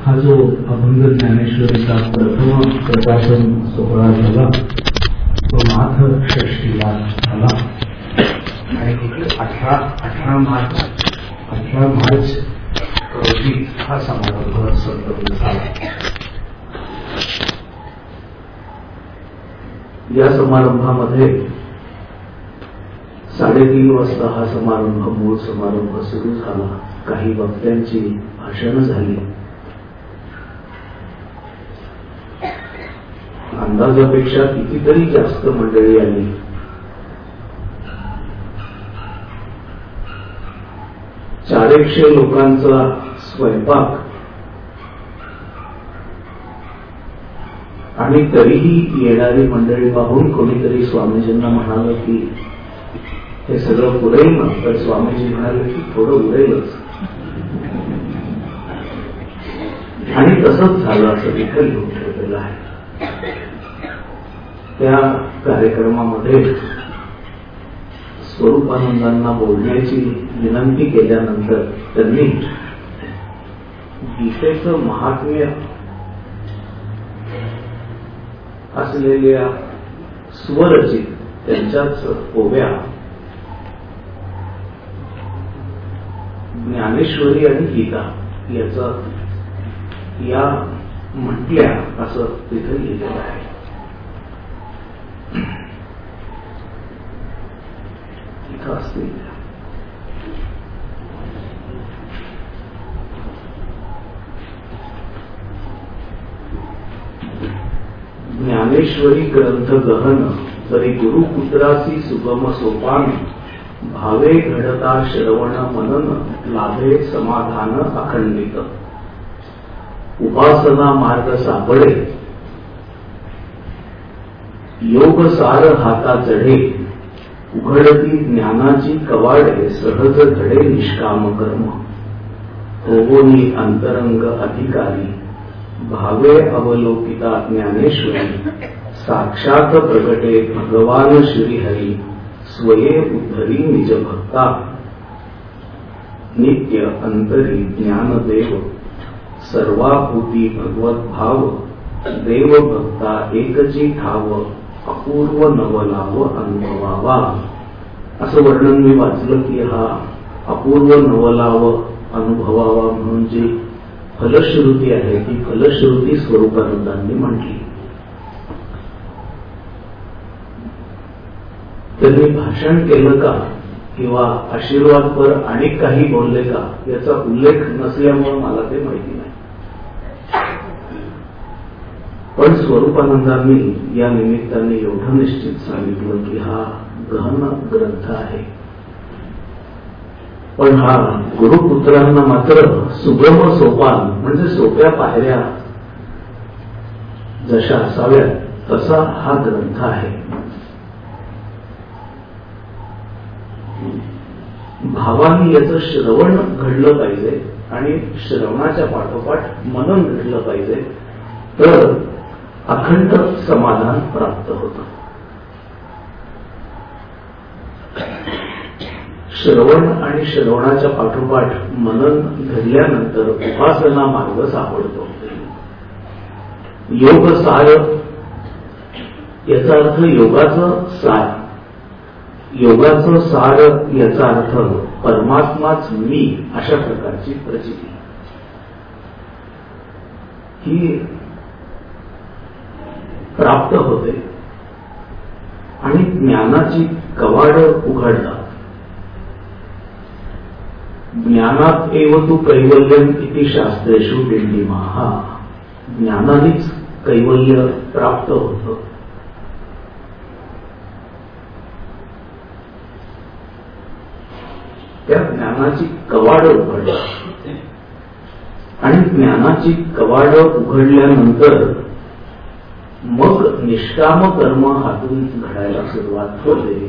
हा जो अभंग ज्ञानेश्वरीचा प्रथम प्रकाशन सोहळा झाला तो माघ षष्टीला झाला आणि 18 मार्च रोजी हा समारंभ संपन्न झाला. या समारंभामध्ये 3:30 वाजता हा मूळ समारंभ सुरू झाला. काही वक्त्यांची भाषणं झाली. अंदाजापेक्षा कितीतरी जास्त मंडळी आली. चारशे लोकांचा स्वयंपाक आणि तरीही येणारी मंडळी पाहून कोणीतरी स्वामीजींना म्हणालं की हे सगळं पुरेल ना? तर स्वामीजी म्हणाले की थोडं उरेलच. आणि तसंच झालं असं विठ्ठल लिहून ठेवलेलं आहे. त्या कार्यक्रमामध्ये स्वरूपानंदांना बोलण्याची विनंती केल्यानंतर त्यांनी गीतेचं महात्म्य असलेल्या स्वरचित त्यांच्याच ओव्या ज्ञानेश्वरी आणि गीता या म्हटल्या असं तिथे लिहिलेलं आहे. इथं असतील ज्ञानेश्वरी ग्रंथ गहन तरी गुरुपुत्रासी सुगम सोपान भावे घडता श्रवण मनन लाभे समाधान अखंडित उपासना मार्ग सापडे योग सार हाता चढे उघडती ज्ञानाची कवाडे सहज घडे निष्काम कर्म होवोनी अंतरंग अधिकारी भावे अवलोकिता ज्ञानेश्वरी साक्षात प्रगटे भगवान श्रीहरी स्वये उद्धरी निज भक्ता नित्य अंतरी ज्ञानदेव सर्वाभूती भगवत भाव देव भक्ता एकची ठाव अपूर्व नवलाव अनुभवावा. असं वर्णन मी वाचलं की हा अपूर्व नवलाव अनुभवावा म्हणून जी फलश्रुती आहे ती फलश्रुती स्वरूपानंदांनी म्हटली. त्यांनी भाषण केलं का किंवा आशीर्वादपर अनेक काही बोलले का याचा उल्लेख नसल्यामुळे मला ते माहिती नाही. पण स्वरूपानंदांनी या निमित्ताने एवढं निश्चित सांगितलं की हा गहन ग्रंथ आहे. पण हा गुरुपुत्रांना मात्र सुगम सोपान म्हणजे सोप्या पायऱ्या जशा असाव्यात तसा हा ग्रंथ आहे. भावाने याचं श्रवण घडलं पाहिजे आणि श्रवणाच्या पाठोपाठ मनन घडलं पाहिजे तर अखंड समाधान प्राप्त होतं. श्रवण आणि श्रवणाच्या पाठोपाठ मनन घडल्यानंतर उपासना मार्ग सापडतो. योग सार याचा अर्थ योगाचं सार. योगाचं सार याचा अर्थ परमात्माच मी अशा प्रकारची प्रचिती ही प्राप्त होते आणि ज्ञानाची कवाड उघडतात. ज्ञानात एव तू कैवल्यम इति शास्त्रेषु डिंडिमा. ज्ञानानेच कैवल्य प्राप्त होतं. त्या ज्ञानाची कवाड उघडतात आणि ज्ञानाची कवाड उघडल्यानंतर मग निष्काम कर्म हातून घडायला सुरुवात होते.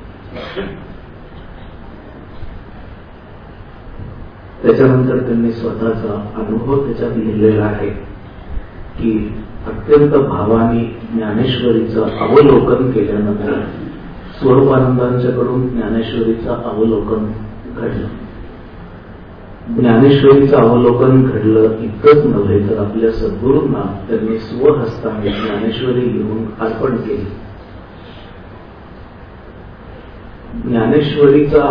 त्याच्यानंतर त्यांनी स्वतःचा अनुभव त्याच्यात लिहिलेला आहे की अत्यंत भावाने ज्ञानेश्वरीचं अवलोकन केल्यानंतर स्वरूपानंदांच्याकडून ज्ञानेश्वरीचं अवलोकन घडलं. ज्ञानेश्वरीचं अवलोकन घडलं इतकंच नव्हे तर आपल्या सद्गुरूंना त्यांनी स्वहस्ताने ज्ञानेश्वरी लिहून अर्पण केली. ज्ञानेश्वरीचा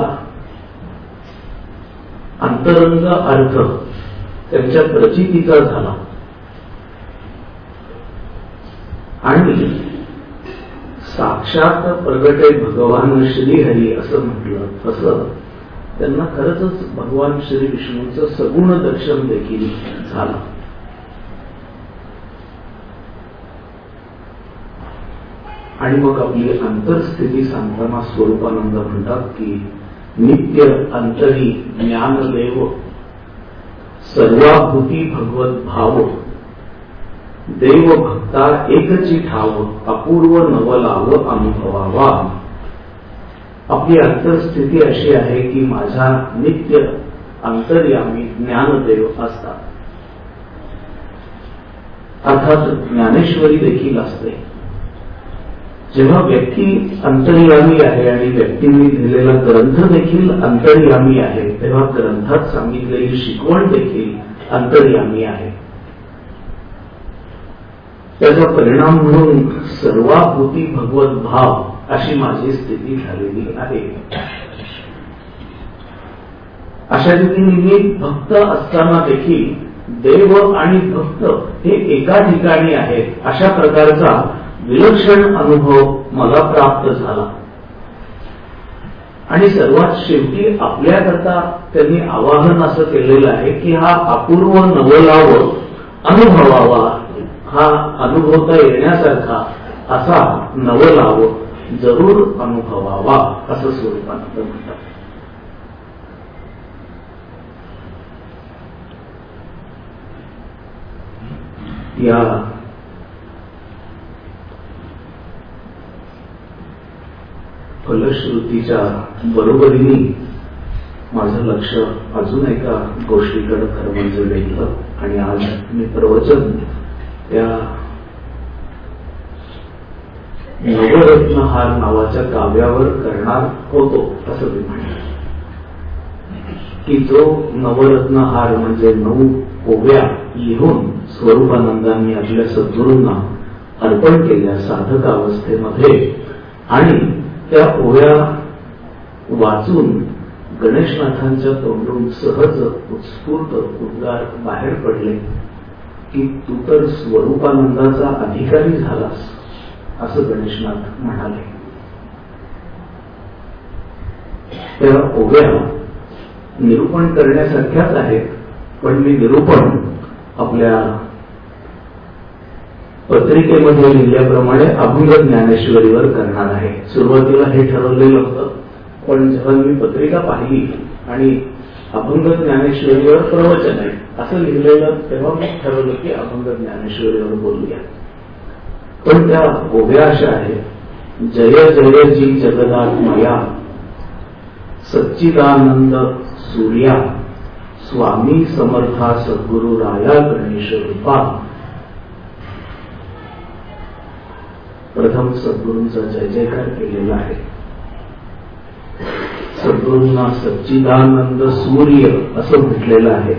अंतरंग अर्थ त्यांच्या प्रचितीचा झाला आणि साक्षात प्रगटे भगवान श्रीहरी असं म्हटलं तसं त्यांना खरंच भगवान श्री विष्णूंचं सगुण दर्शन देखील झालं. आणि मग आपली अंतरस्थिती सांगताना स्वरूपानंद म्हणतात की नित्य अंतरी ज्ञानदेव सर्वाभूती भगवत भाव देव भक्ता एकची ठाव अपूर्व नवलाव अनुभवावा. आपली अंतरस्थिती अशी आहे की माझा नित्य अंतर्यामी ज्ञानदेव असतात. अर्थात ज्ञानेश्वरी देखील असते. जेव्हा व्यक्ती अंतर्यामी आहे आणि व्यक्तींनी लिहिलेला ग्रंथ देखील अंतर्यामी आहे तेव्हा ग्रंथात सांगितलेली शिकवण देखील अंतर्यामी आहे. त्याचा परिणाम म्हणून सर्वाभूती भगवत भाव अशी माझी स्थिती झालेली आहे. अशा रीतीने मी भक्त असताना देखील देव आणि भक्त हे एका ठिकाणी आहेत अशा प्रकारचा विलक्षण अनुभव मला प्राप्त झाला. आणि सर्वात शेवटी आपल्याकरता त्यांनी आवाहन असं केलेलं आहे की हा अपूर्व नवलाव अनुभवावा, हा अनुभवता येण्यासारखा असा नवलाव जरूर अनुभवावा असं स्वरूपानंद म्हणतात. या फलश्रुतीच्या बरोबरीने माझं लक्ष अजून एका गोष्टीकडे खरं गेलं आणि आज मी प्रवचन त्या नवरत्नहार नावाच्या काव्यावर करणार होतो. असं मी म्हणेन की जो नवरत्नहार म्हणजे 9 ओव्या लिहून स्वरूपानंदांनी आपल्या सद्गुरूंना अर्पण केल्या साधकावस्थेमध्ये आणि त्या ओव्या वाचून गणेशनाथांच्या तोंडून सहज उत्स्फूर्त उद्गार बाहेर पडले की तू तर स्वरूपानंदाचा अधिकारी झालास असं गणेशनाथ म्हणाले. त्या ओव्या निरूपण करण्यासारख्याच आहेत पण मी निरूपण आपल्या पत्रिकेमध्ये लिहिल्याप्रमाणे अभंग ज्ञानेश्वरीवर करणार आहे. सुरुवातीला हे ठरवलेलं होतं पण जेव्हा मी पत्रिका पाहिली आणि अभंग ज्ञानेश्वरीवर प्रवचन आहे असं लिहिलेलं तेव्हा मी ठरवलं की अभंग ज्ञानेश्वरीवर बोलूया. पण त्या ओव्या अशा आहेत. जय जय जी जगदात्मया सच्चिदानंद सूर्या स्वामी समर्था सद्गुरु राया गणेश रूपा. प्रथम सद्गुरूंचा जय जयकार केलेला आहे. सद्गुरूंना सच्चिदानंद सूर्य असं म्हटलेलं आहे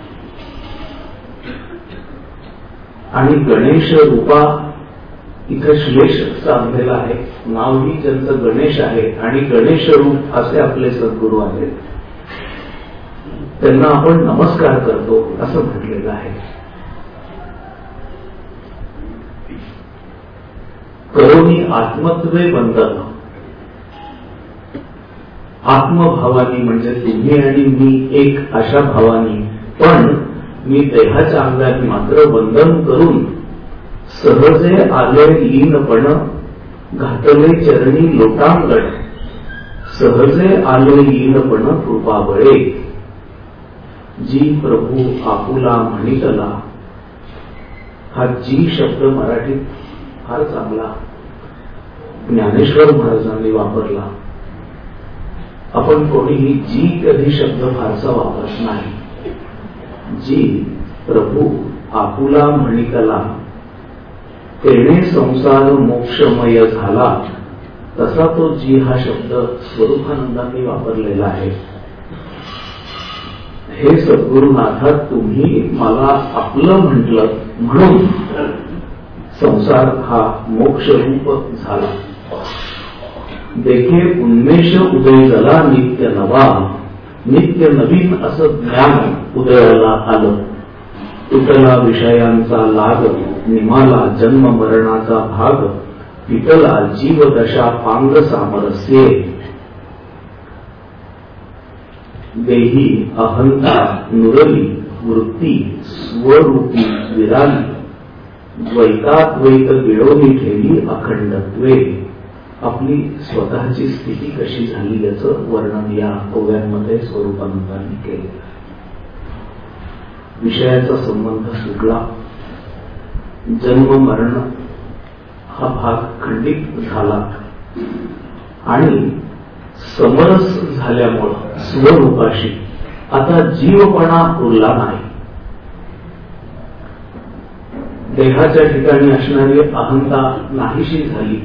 आणि गणेश रूपा इथं श्लेष साधलेला आहे. नावही ज्यांचं गणेश आहे आणि गणेश रूप असे आपले सद्गुरू आहेत त्यांना आपण नमस्कार करतो असं म्हटलेलं आहे. करोनी आत्मत्वे बंधन. आत्मभावानी म्हणजे तुम्ही आणि मी एक अशा भावानी पण मी देहाच्या अंगात मात्र बंधन करून सहजे आले लीनपण घातले चरणी लोटांगण सहजे आले लीनपण कृपा बळे. जी प्रभू आपुला म्हणितला. हा जी शब्द मराठीत फार चांगला ज्ञानेश्वर महाराजांनी वापरला. आपण कोणीही जी कधी शब्द फारसा वापरत नाही. जी प्रभू आपुला म्हणितला तेणे संसार मोक्षमय झाला तसा तो जी हा शब्द स्वरूपानंदांनी वापरलेला आहे. हे सद्गुरुनाथा, तुम्ही मला आपलं म्हटलं म्हणून संसार हा मोक्षरूप झाला. देखे उन्मेष उदय झाला नित्य नवा, नित्य नवीन असं ज्ञान उदयाला आलं. तुटला विषयांचा लाग, निमाला जन्म मरणाचा भाग, पिटला जीवदशा पांग सामरस्ये. देही अहंता नुरली वृत्ती स्वरूपी विराली, द्वैताद्वैत गिळवून ठेवी अखंडत्वे. आपली स्वतःची स्थिती कशी झाली याचं वर्णन या ओव्यांमध्ये स्वरूपानंदांनी केले. विषयाचा संबंध सुटला, जन्म मरण हा भाग खंडित झाला आणि समरस झाल्यामुळं स्वरूपाशी आता जीवपणा उरला नाही. देहाच्या ठिकाणी असणारी अहंता नाहीशी झाली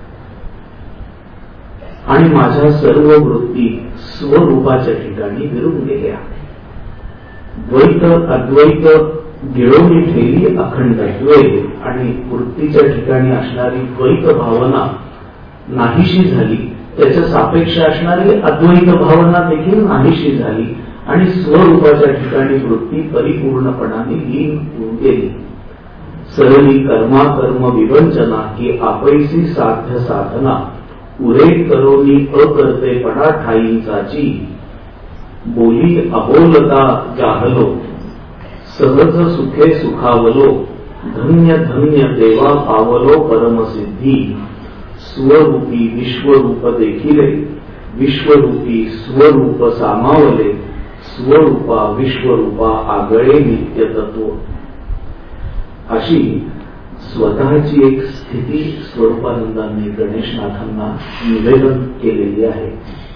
आणि माझ्या सर्व वृत्ती स्वरूपाच्या ठिकाणी विरून गेल्या. द्वैत अद्वैत गिळवून ठेवली अखंडत्वे, आणि वृत्तीच्या ठिकाणी असणारी द्वैत भावना नाहीशी झाली, त्याच्या सापेक्ष असणारी अद्वैत भावना देखील नाहीशी झाली आणि स्वरूपाच्या ठिकाणी वृत्ती परिपूर्णपणाने लीन होऊन गेली. सरली कर्माकर्म विवंचना ही आपैसी साध्य साधना, उरे करोनी अकर्तेपणा ठाईंचाची. बोली अबोलता जाहलो, सहज सुखे सुखावलो, धन्य धन्य देवा पावलो परमसिद्धी. स्वरूपी विश्वरूप देखिले, विश्वरूपी स्वरूप सामावले, स्वरूपा विश्वरूपा आगळे नित्य तत्व. अशी स्वतःची एक स्थिती स्वरूपानंदांनी गणेशनाथांना निवेदन केलेली आहे.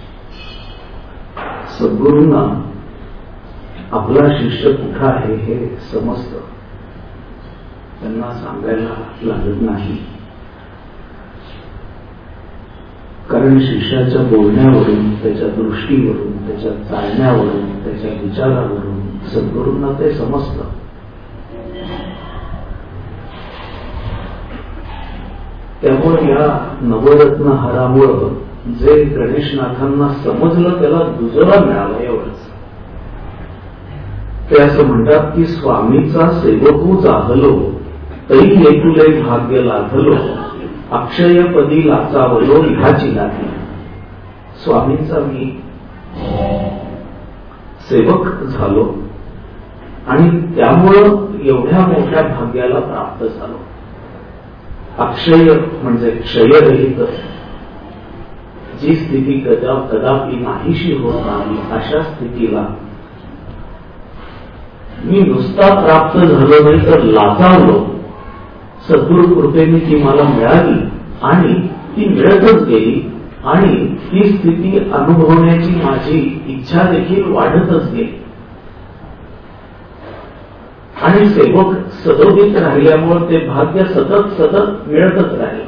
सद्गुरूंना आपला शिष्य कुठं आहे हे समजतं, त्यांना सांगायला लागत नाही. कारण शिष्याच्या बोलण्यावरून, त्याच्या दृष्टीवरून, त्याच्या चालण्यावरून, त्याच्या विचारावरून सद्गुरूंना ते समजतं. त्यामुळे या नवरत्न हारामुळं जे गणेशनाथांना समजलं त्याला दुजोरा मिळाला एवढंच. ते असं म्हणतात की स्वामीचा सेवकू जागलो, तै येतुले भाग्य लाभलो, अक्षयपदी लाचावलो ह्याची लागी. स्वामींचा मी सेवक झालो आणि त्यामुळं एवढ्या मोठ्या भाग्याला प्राप्त झालो. अक्षय म्हणजे क्षयरहित, जी स्थिती कदापि नाहीशी होत नाही अशा स्थितीला मी नुसता प्राप्त झालो नाही तर लाचावलो. सद्गुरु कृपेने ती मला मिळाली आणि ती मिळतच गेली आणि ती स्थिती अनुभवण्याची माझी इच्छा देखील वाढतच गेली आणि सेवक सदोदित राहिल्यामुळे ते भाग्य सतत सतत मिळतच राहिलं.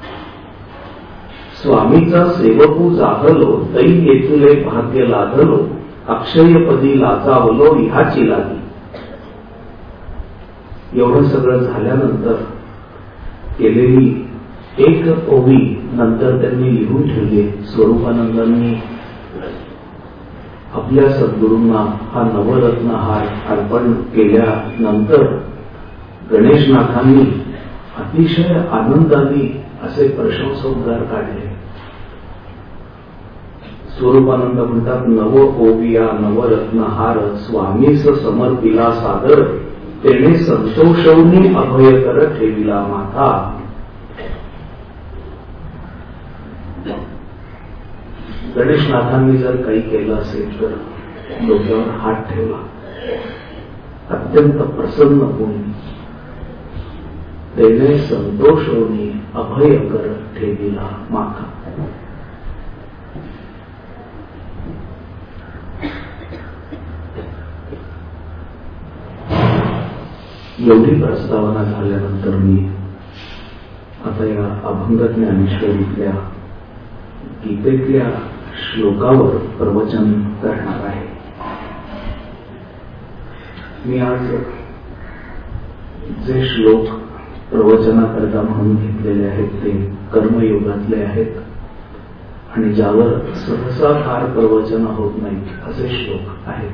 स्वामीचा सेवकू जागलो, तै येथुले भाग्य लादलो, अक्षयपदी लाचावलो ह्याची लागी. एवढं सगळं झाल्यानंतर केलेली एक ओवी नंतर त्यांनी लिहून ठेवली. स्वरूपानंदांनी आपल्या सद्गुरूंना हा नवरत्न हार अर्पण केल्यानंतर गणेशनाथांनी अतिशय आनंदाने असे प्रशंसोद्गार काढले. स्वरूपानंद म्हणतात, नव ओविया नवरत्न हार स्वामीस समर्पिला सादर, तेने संतोषवनी अभय कर ठेविला माथा. गणेशनाथांनी जर काही केलं असेल तर डोक्यावर हात ठेवला, अत्यंत प्रसन्न होऊन तेने संतोषवनी अभय कर ठेविला माथा. एवढी प्रस्तावना झाल्यानंतर मी आता या अभंग ज्ञानेश्वरीतल्या गीतेतल्या श्लोकावर प्रवचन करणार आहे. मी आज जे श्लोक प्रवचनाकरता म्हणून घेतलेले आहेत ते कर्मयोगातले आहेत आणि ज्यावर सहसा फार प्रवचन होत नाही असे श्लोक आहेत.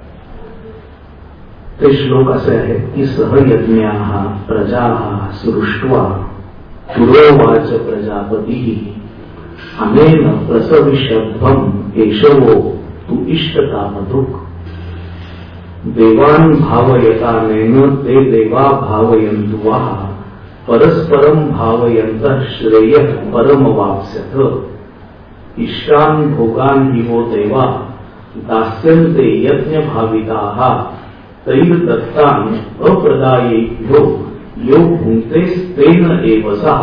ते श्लोक असे आहेत की सहयज्ञाः प्रजाः सृष्ट्वा पुरोवाच प्रजापती अनेन प्रसविष्यध्वं केशवो तु इष्टकामधुक् देवान् भावयतानेन ते देवा भावयन्तु वः परस्परं भावयन्तः श्रेयः परमवाप्स्यथ इष्टान् भोगान् हि वो देवा दास्यन्ते यज्ञभाविताः तैर्दत्तान् अप्रदायेभ्यो यो भुङ्क्तेस्तेन एव सः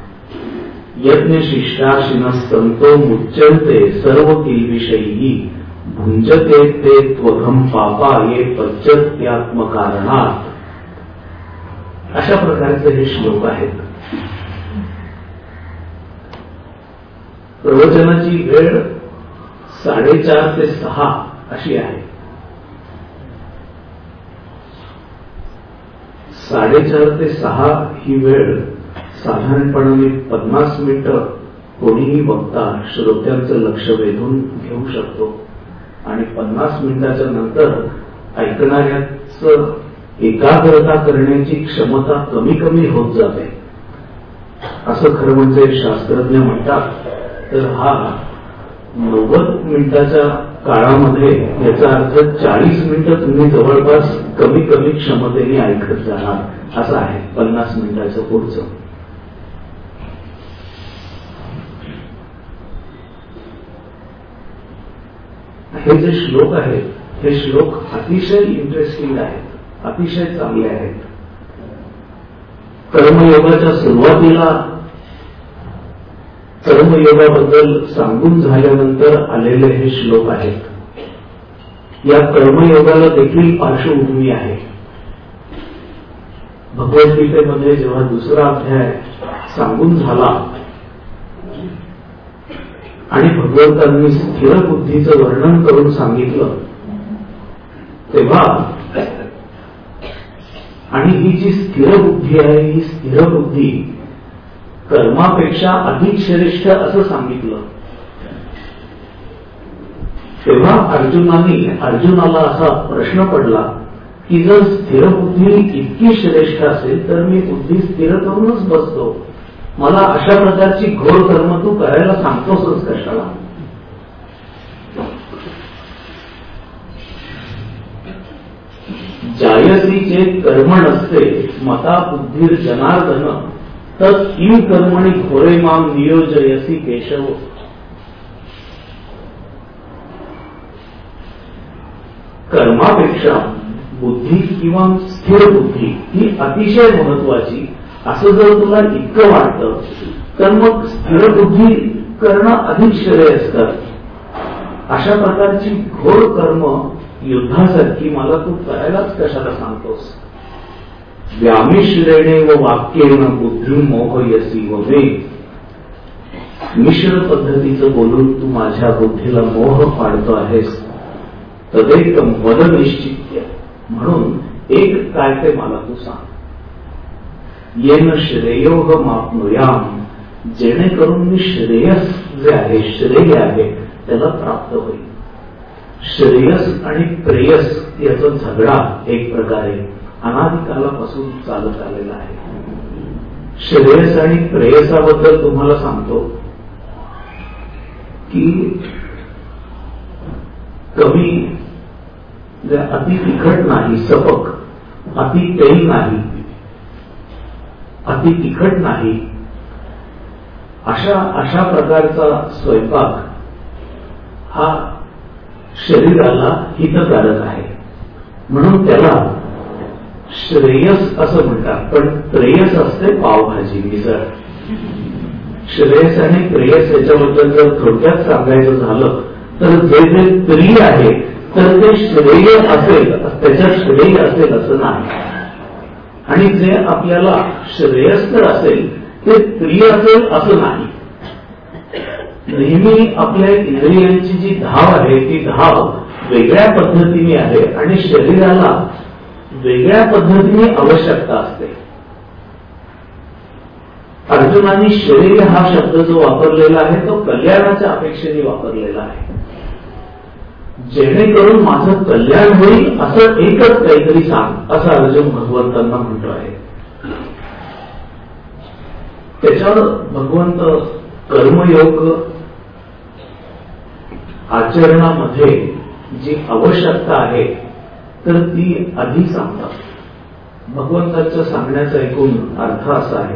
यज्ञशिष्टाशिनस्तन्तो मुच्यन्ते सर्वकिल्बिषैः भुञ्जते ते त्वघं पापा ये पच्यत्यात्मकारणात्. अशा प्रकारचे हे श्लोक आहेत. प्रवचनाची वेळ 4:30 ते 6 अशी आहे. 4:30 ते 6 ही वेळ साधारणपणे 50 मिनिटं कोणीही वक्ता श्रोत्यांचं लक्ष वेधून घेऊ शकतो आणि 50 मिनिटाच्या नंतर ऐकणाऱ्याचं एकाग्रता करण्याची क्षमता कमी कमी होत जाते असं खरं म्हणजे शास्त्रज्ञ म्हणतात. तर हा 90 मिनिटाच्या काळामध्ये याचा अर्थ 40 मिनिटं तुम्ही जवळपास कमी कमी क्षमतेने ऐकत जाणार असं आहे 50 मिनिटाचं पुढचं. हे जे श्लोक आहेत हे श्लोक अतिशय इंटरेस्टिंग आहेत, अतिशय चांगले आहेत. कर्मयोगाच्या सुरुवातीला कर्मयोगाबद्दल सांगून झाल्यानंतर आलेले हे श्लोक आहेत. या कर्मयोगाला देखील पार्श्वभूमी आहे. भगवद्गीतेमध्ये जेव्हा 2रा अध्याय सांगून झाला आणि भगवंतांनी स्थिर बुद्धीचं वर्णन करून सांगितलं तेव्हा आणि ही जी स्थिर बुद्धी आहे ही स्थिर बुद्धी कर्मापेक्षा अधिक श्रेष्ठ असं सांगितलं तेव्हा अर्जुनाला असा प्रश्न पडला की जर स्थिर बुद्धी इतकी श्रेष्ठ असेल तर मी बुद्धी स्थिर करूनच बसतो, मला अशा प्रकारची घोर कर्म तू करायला सांगतोसच कशाला. जायसी चेत कर्म नसते मता बुद्धीर जनार्दन तत् किम कर्मणि घोरे माम नियोजयसी केशव. कर्मापेक्षा बुद्धी किंवा स्थिर बुद्धी ही अतिशय महत्वाची असं जर तुला इतकं वाटतं तर मग स्थिर बुद्धी करणं अधिक श्रेयस्कर. अशा प्रकारची घोर कर्म युद्धासारखी मला तू करायलाच कशाला सांगतोस. व्यामिश्रेणे व वाक्येन बुद्धी मोहयसी व मे. मिश्र पद्धतीचं बोलून तू माझ्या बुद्धीला मोह पाडतो आहेस. तदेकम वद निश्चित्य. म्हणून एक काय ते मला तू सांग. येन श्रेयोह माप्नुयाम. जेणेकरून मी श्रेयस जे आहे श्रेय आहे त्याला प्राप्त होईल. श्रेयस आणि प्रेयस याचा झगडा एक प्रकारे अनादिकालापासून चालत आलेला आहे. श्रेयस आणि प्रेयसाबद्दल तुम्हाला सांगतो की कमी अति तिखट नाही, सपक, अति तेल नाही, अति तिखट नाही, अशा प्रकारचा स्वयंपाक हा शरीराला हितकारक आहे. म्हणून त्याला श्रेयस असं म्हणतात. पण प्रेयस असते पावभाजी, मिसळ. श्रेयस आणि प्रेयस याच्याबद्दल जर थोडक्यात सांगायचं झालं तर जे जे प्रिय आहे तर ते श्रेय असेल, त्याच्यात श्रेय असेल असं नाही. आणि जे आपल्याला श्रेयस्कर असेल ते प्रिय असेल असं नाही. नेहमी आपल्या इंद्रियांची जी धाव आहे ती धाव वेगळ्या पद्धतीने आहे आणि शरीराला वेगळ्या पद्धतीने आवश्यकता असते. अर्जुनाने श्रेय हा शब्द जो वापरलेला आहे तो कल्याणाच्या अपेक्षेने वापरलेला आहे. जेणेकरून माझं कल्याण होईल असं एकच काहीतरी सांग, असं अर्जुन भगवंतांना म्हणतो आहे. त्याच्यावर भगवंत कर्मयोग आचरणामध्ये जी आवश्यकता आहे तर ती आधी सांगतात. भगवंताच्या सांगण्याचा एकूण अर्थ असा आहे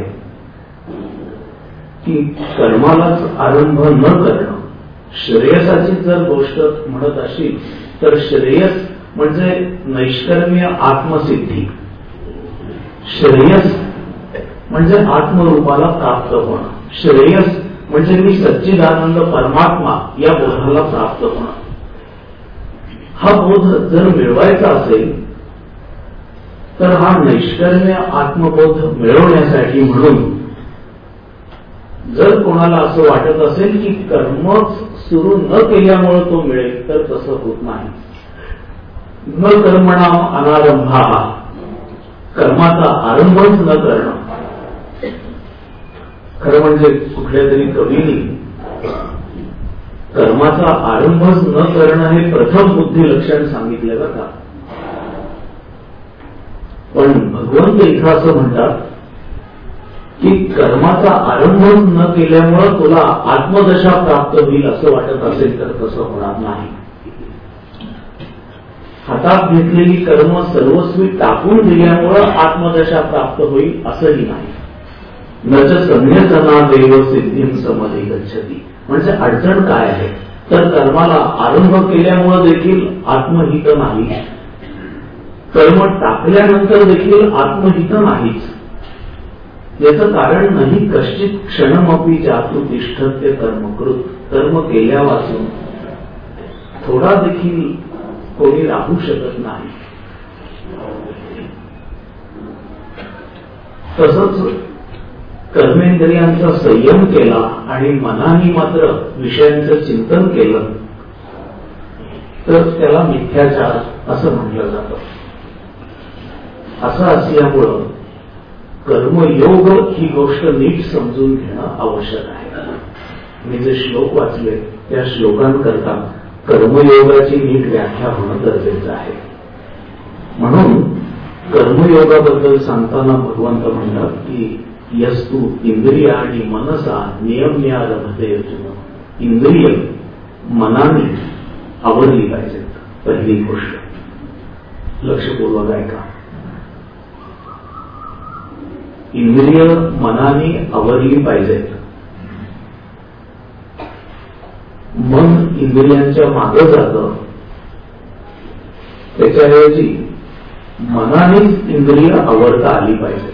की कर्मालाच आरंभ न करणं, श्रेयसाची जर गोष्ट म्हणत असेल तर श्रेयस म्हणजे नैष्कर्म्य आत्मसिद्धी, श्रेयस म्हणजे आत्मरूपाला प्राप्त होणं, श्रेयस म्हणजे मी सच्चिदानंद परमात्मा या बोधाला प्राप्त होणं. हा बोध जर मिळवायचा असेल तर हा नैष्कर्म्य आत्मबोध मिळवण्यासाठी म्हणून जर कोणाला असं वाटत असेल की कर्मच सुरू न केल्यामुळे तो मिळेल तर तसं होत नाही. न कर्मणाम अनारंभा, कर्माचा आरंभच न करणं. खरं म्हणजे कुठल्या तरी कवीने कर्माचा आरंभच न करणं हे प्रथम बुद्धी लक्षण सांगितलं का. पण भगवंत इथं असं म्हणतात की कर्माचा आरंभच न केल्यामुळे तुला आत्मदशा प्राप्त होईल असं वाटत असेल तर तसं होणार नाही. हातात घेतलेली कर्म सर्वस्वी टाकून दिल्यामुळं आत्मदशा प्राप्त होईल असंही नाही. नच सम्यजना देव सिद्धीं समधी गच्छती. म्हणजे अडचण काय आहे तर कर्माला आरंभ केल्यामुळे देखील आत्महित नाही, कर्म टाकल्यानंतर देखील आत्महित नाहीच. याचं कारण नाही कश्चित क्षणमपी जातु तिष्ठत्य कर्मकृत. कर्म केल्या वाचून थोडा देखील कोणी राहू शकत नाही. तसंच कर्मेंद्रियांचा संयम केला आणि मनाने मात्र विषयांचं चिंतन केलं तर त्याला मिथ्याचार असं म्हटलं जातं. असं असल्यामुळं कर्मयोग ही गोष्ट नीट समजून घेणं आवश्यक आहे. मी जे श्लोक वाचले त्या श्लोकांकरता कर्मयोगाची नीट व्याख्या होणं गरजेचं आहे. म्हणून कर्मयोगाबद्दल सांगताना भगवंत म्हणतात की यस्तु इंद्रियाणि मनसा नियम्या रमते अर्जुन. इंद्रिय मनाने आवरली पाहिजेत. पहिली गोष्ट लक्षपूर्वक ऐका. इंद्रिय मनाने आवरली पाहिजेत. मन इंद्रियांच्या मागे जातं, त्याच्याऐवजी मनानेच इंद्रिय आवरता आली पाहिजे.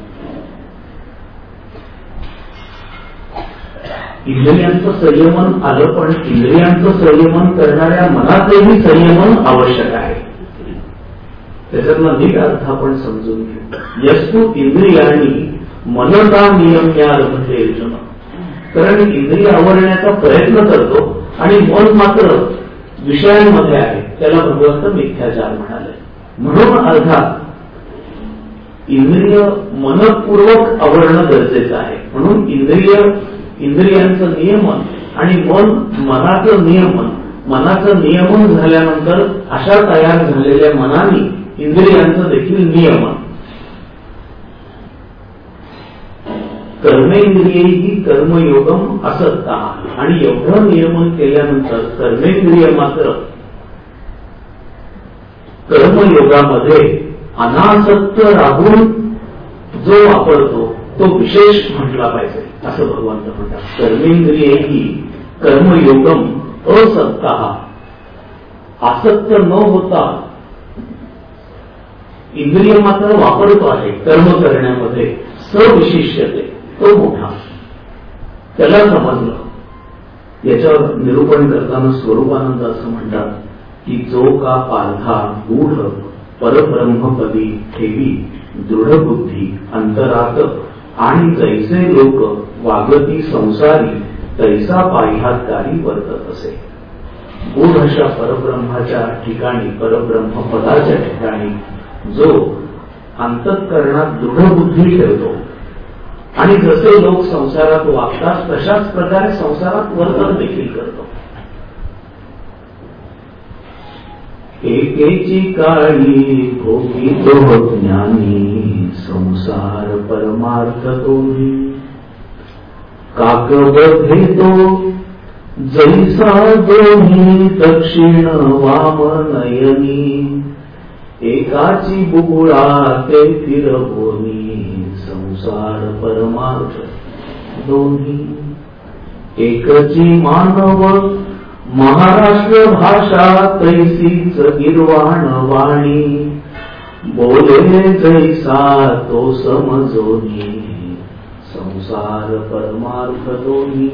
इंद्रियांचं संयमन आलं पण इंद्रियांचं संयमन करणाऱ्या मनाचेही संयमन आवश्यक आहे. त्याच्यातला नीट अर्थ आपण समजून घेऊ. यस्तु इंद्रियाणी मनसा नियम्या रमते अर्जुन. कारण इंद्रिय आवरण्याचा प्रयत्न करतो आणि मन मात्र विषयांमध्ये आहे, त्याला भगवंत मिथ्याचार म्हणाले. म्हणून अर्थात इंद्रिय मनपूर्वक आवरणं गरजेचं आहे. म्हणून इंद्रियांचं नियमन आणि मनाचं नियमन. मनाचं नियमन झाल्यानंतर अशा तयार झालेल्या मनाने इंद्रियांचं देखील नियमन. कर्मेंद्रियही कर्मयोगम असत्ता. आणि एवढं नियमन केल्यानंतर कर्मेंद्रिय मात्र कर्मयोगामध्ये अनासक्त राहून जो वापरतो तो विशेष म्हटला पाहिजे असं भगवंत म्हणतात. कर्मेंद्रियही कर्मयोगम असत्ता. आसक्त न होता इंद्रिय मात्र वापरतो आहे कर्म करण्यामध्ये. सविशिष्यते तो मोठा, त्याला समजलं. याच्यावर निरूपण करताना स्वरूपानंद असं म्हणतात की जो का पार्था गूढ परब्रह्मपदी ठेवी दृढ बुद्धी अंतरात आणि जैसे लोक वागती संसारी तैसा पाह्यातकारी वर्तत असे. गूढ अशा परब्रह्माच्या ठिकाणी, परब्रह्म पदाच्या ठिकाणी जो अंतःकरणात दृढ बुद्धी ठेवतो आणि जसे लोक संसारात वागतात तशाच प्रकारे संसारात वर्तन देखील करतो. एकेची काळी भोगितो ज्ञानी संसार परमार्थ दोन्ही. काकबद्धेतो जैसा दोन्ही दक्षिण वाम नयनी. एकाची बुबुळा ते फिरवोनी संसार परमार्थ दोन्ही. एकची मानव महाराष्ट्र भाषा तैसीच गिरवाण वाणी. बोले जैसा तो समजोनी संसार परमार्थ दोन्ही.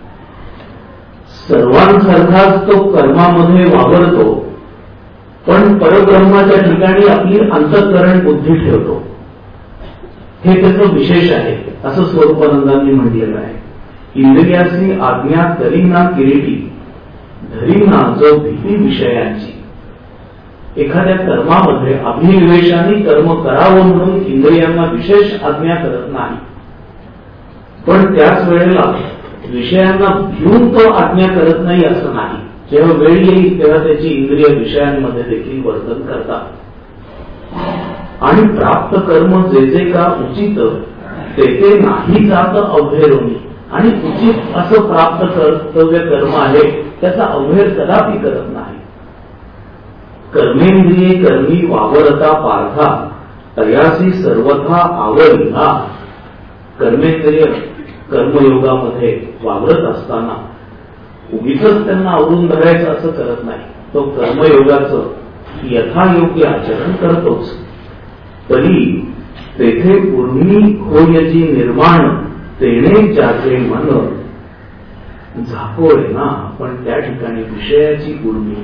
सर्वांसारखाच तो कर्मामध्ये वावरतो, पण परब्रह्माच्या ठिकाणी आपली अंतःकरण बुद्धी ठेवतो. हे त्याचं विशेष आहे असं स्वरूपानंदांनी म्हटलेलं आहे. इंद्रियासी आज्ञा करीना किरीटी धरीना जो भीती विषयांची. एखाद्या कर्मामध्ये अभिनिवेशाने कर्म करावं म्हणून इंद्रियांना विशेष आज्ञा करत नाही, पण त्याच वेळेला विषयांना भिवून तो आज्ञा करत नाही असं नाही. जेव्हा वेळ येईल तेव्हा त्याची इंद्रिय विषयांमध्ये देखील वर्तन करतात. आणि प्राप्त कर्म जे जे का उचित ते ते नाही जात अवहेरोनी. आणि उचित असं प्राप्त कर्तव्य कर्म आहे त्याचा अवहेर कदापि करत नाही. कर्मेंद्रिये कर्मी वावरता पार्था तयासी सर्वथा आवरिला. कर्मेंद्रिय कर्मयोगामध्ये वावरत असताना उगीच त्यांना आवरून धरायचं असं करत नाही. तो कर्मयोगाचं यथायोग्य आचरण करतोच. तरी तेथे पूर्वी होयची निर्माण तेणे ज्याचे मन. झाकोळे ना, पण त्या ठिकाणी विषयाची उर्मी,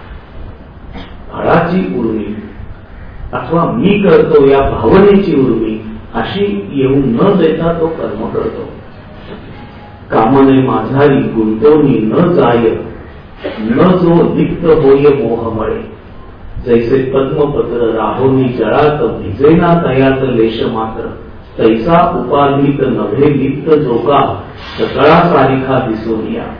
फळाची उर्मी अथवा मी करतो या भावनेची उर्मी अशी येऊन न देता तो कर्म करतो. कामने माझारी गुंतवणी न जाय न जो लिप्त होय मोहमळे. जैसे पद्मपत्र राहोनी जळात भिजेना तयात लेश मात्र. तैसा उपाधिक नभे लिप्त जोगा सकळा सारिखा दिसून या.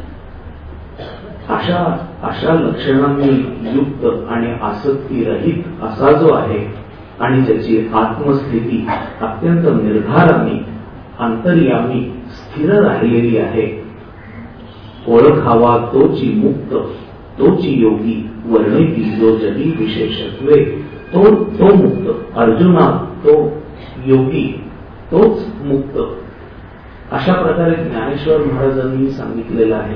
अशा लक्षणांनी युक्त आणि आसक्ती रहित असा जो आहे आणि ज्याची आत्मस्थिती अत्यंत निर्धाराने अंतर्यामी स्थिर राहिलेली आहे. ओळखावा तोची मुक्त तोची योगी वर्णिती जो जगी विशेषत्वे तो मुक्त. अर्जुना तो योगी तोच मुक्त. अशा प्रकारे ज्ञानेश्वर महाराजांनी सांगितलेलं आहे.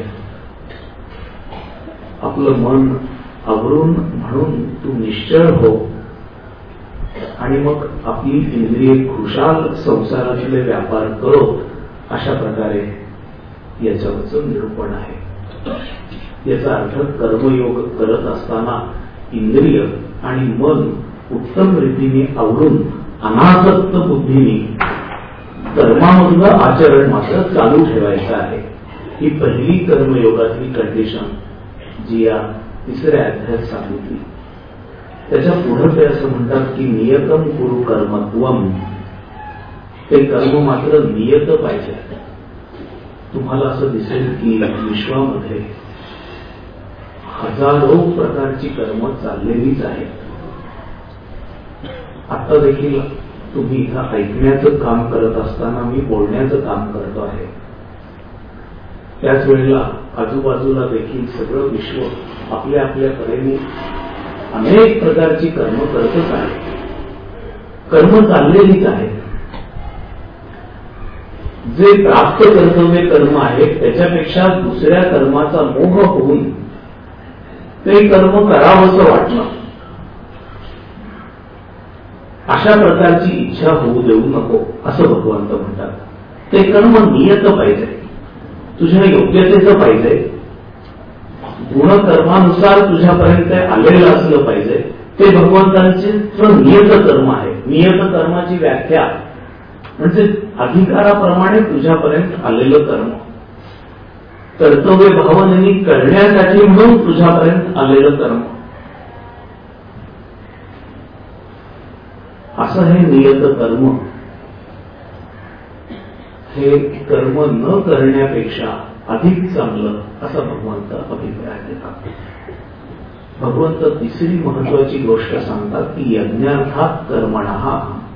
आपलं मन आवरून म्हणून तू निश्चळ हो आणि मग आपली इंद्रिये खुशाल संसारातले व्यापार करो. अशा प्रकारे याच्यावरचं निरूपण आहे. याचा अर्थ कर्मयोग करत असताना इंद्रिय आणि मन उत्तम रीतीने आवरून अनासक्त बुद्धीने कर्मामधलं आचरण मात्र चालू ठेवायचं आहे. ही पहिली कर्मयोगातली कंडिशन जी या तिसऱ्या अध्यायात सांगितली. त्याच्या पुढे ते असं म्हणतात की नियतम कुरु कर्मत्वम. ते कर्म मात्र नियत पाहिजे. तुम्हाला असं दिसेल की विश्वामध्ये हजारो प्रकारची कर्म चाललेलीच आहेत. आता देखील तुम्ही इथं ऐकण्याचं काम करत असताना मी बोलण्याचं काम करतो आहे. त्याच वेळेला आजूबाजूला देखील सगळं विश्व आपल्या आपल्या परीने अनेक प्रकारची कर्म करतच आहे. कर्म चाललेलीच आहेत. जे प्राप्त कर्तव्य कर्म आहे त्याच्यापेक्षा दुसऱ्या कर्माचा मोह होऊन ते कर्म करावंसं वाटलं. अशा प्रकारची इच्छा होऊ देऊ नको असं भगवंत म्हणतात. ते कर्म नियत पाहिजे, तुझ्या योग्यतेचं पाहिजे, गुणकर्मानुसार तुझ्यापर्यंत आलेलं असलं पाहिजे. ते भगवंतांचं नियत कर्म आहे. नियत कर्माची व्याख्या म्हणजे अधिकाराप्रमाणे तुझ्यापर्यंत आलेलं कर्म, कर्तव्य भावनेने करण्यासाठी म्हणून तुझ्यापर्यंत आलेलं कर्म. असं हे नियत कर्म, हे कर्म न करण्यापेक्षा अधिक चांगलं असा भगवंत अभिप्राय देतात. भगवंत तिसरी महत्वाची गोष्ट सांगतात की यज्ञार्थात कर्मणः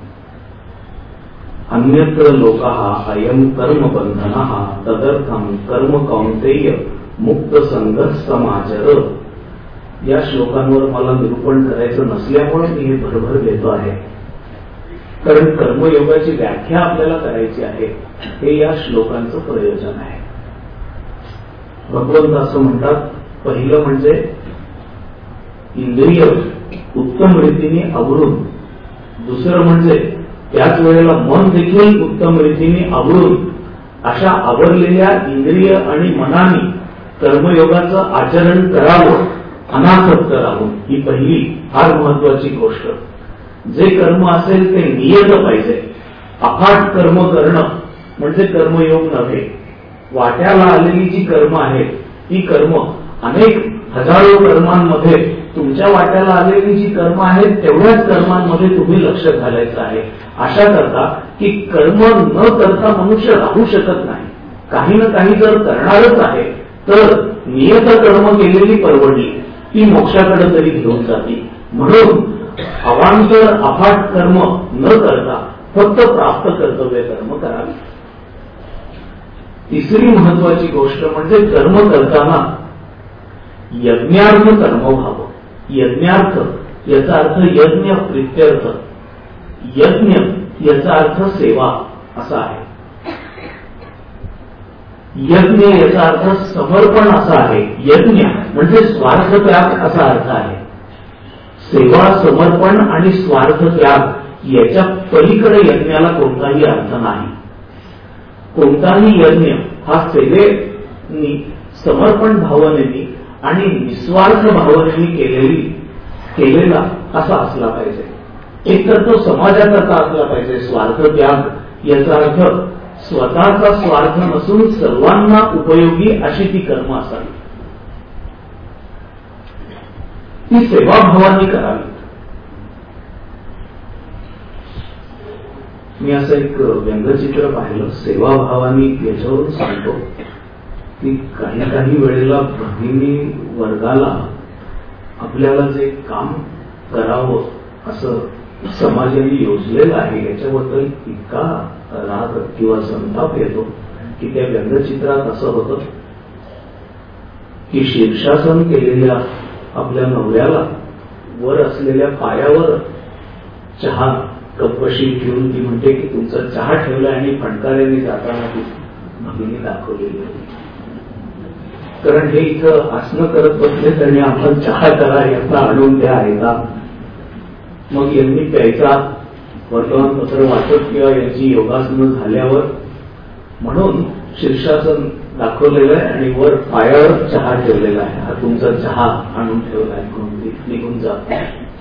अन्यत्र लोकाः अयं कर्म बंधनः तदर्थं कर्म कौंतेय मुक्त संगत समाचर. या श्लोकांवर मला निरूपण करायचं नसल्यामुळे मी हे भरभर घेतो आहे, कारण कर्मयोगाची व्याख्या आपल्याला करायची आहे. हे या श्लोकांचं प्रयोजन आहे. भगवंत असं म्हणतात, पहिलं म्हणजे इंद्रिय उत्तम रीतीने आवरून, दुसरं म्हणजे त्याच वेळेला मन देखील उत्तम रीतीने आवरून, अशा आवरलेल्या इंद्रिय आणि मनाने कर्मयोगाचं आचरण करावं, अनासक्त राहून. ही पहिली फार महत्वाची गोष्ट. जे कर्म असेल ते नियत पाहिजे. अफाट कर्म करणं म्हणजे कर्मयोग नव्हे. वाट्याला आलेली जी कर्म आहेत ती कर्म अनेक हजारो कर्मांमध्ये, तुमच्या वाट्याला आलेली जी कर्म आहेत तेवढ्याच कर्मांमध्ये तुम्ही लक्ष घालायचं आहे. अशा करता की कर्म न करता मनुष्य राहू शकत नाही. काही ना काही जर करणारच आहे तर नियत कर्म केलेली परवडली, ती मोक्षाकडे तरी घेऊन जाते. म्हणून अवांतर अफाट कर्म न करता फक्त प्राप्त कर्तव्य कर्म करावे. तिसरी महत्वाची गोष्ट म्हणजे कर्म करताना यज्ञार्थ कर्म व्हावं. यज्ञार्थ याचा अर्थ यज्ञ प्रित्यर्थ, यज्ञ याचा अर्थ सेवा असा आहे. यज्ञ याचा अर्थ समर्पण असा आहे. यज्ञ म्हणजे स्वार्थ त्याग असा अर्थ आहे. सेवा, समर्पण आणि स्वार्थ त्याग याच्या पलीकडे यज्ञाला कोणताही अर्थ नाही. कोणताही यज्ञ हा सेवेनी, समर्पण भावनेनी आणि निस्वार्थ भावनेनी केलेला असा असला पाहिजे. एकतर तो समाजाकरता असला पाहिजे. स्वार्थ त्याग याचा अर्थ स्वतःचा स्वार्थ नसून सर्वांना उपयोगी अशी ती कर्म असावी. ती सेवाभावाने करावी. मी असं एक व्यंगचित्र पाहिलं सेवाभावानी. याच्यावरून सांगतो की काही वेळेला भगिनी वर्गाला आपल्याला जे काम करावं असं समाजाने योजलेलं आहे याच्याबद्दल इतका राग किंवा संताप येतो की त्या व्यंगचित्रात असं होतं की शीर्षासन केलेल्या आपल्या नवऱ्याला वर असलेल्या पायावर चहा कपशी ठेवून ती म्हणते की तुमचा चहा ठेवला आणि फणकाऱ्याने जाताना ती भगिनी दाखवलेली होती. कारण हे इथं आसनं करत बसले त्यांनी आपण चहा करा याचा आणून द्या आहे का. मग यांनी प्यायचा वर्तमानपत्र वाचत किंवा यांची योगासनं झाल्यावर म्हणून शीर्षासन दाखवलेलं आहे आणि वर पायावर चहा ठेवलेला आहे. हा तुमचा चहा आणून ठेवला आहे म्हणून निघून जात.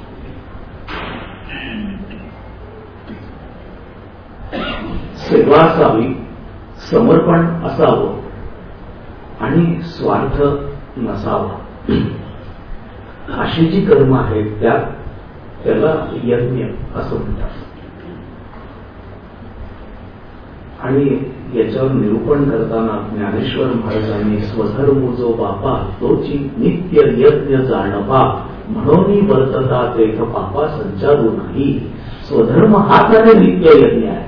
सेवा असावी, समर्पण असावं आणि स्वार्थ नसावा. अशी जी कर्म आहेत त्याला यज्ञ असं म्हणतात. आणि याच्यावर निरूपण करताना ज्ञानेश्वर महाराजांनी स्वधर्म जो बापा तोची नित्य यज्ञ जाणवा म्हणून वर्तता तेथ पापा संचारू नाही. स्वधर्म हा त्याने नित्य यज्ञ आहे.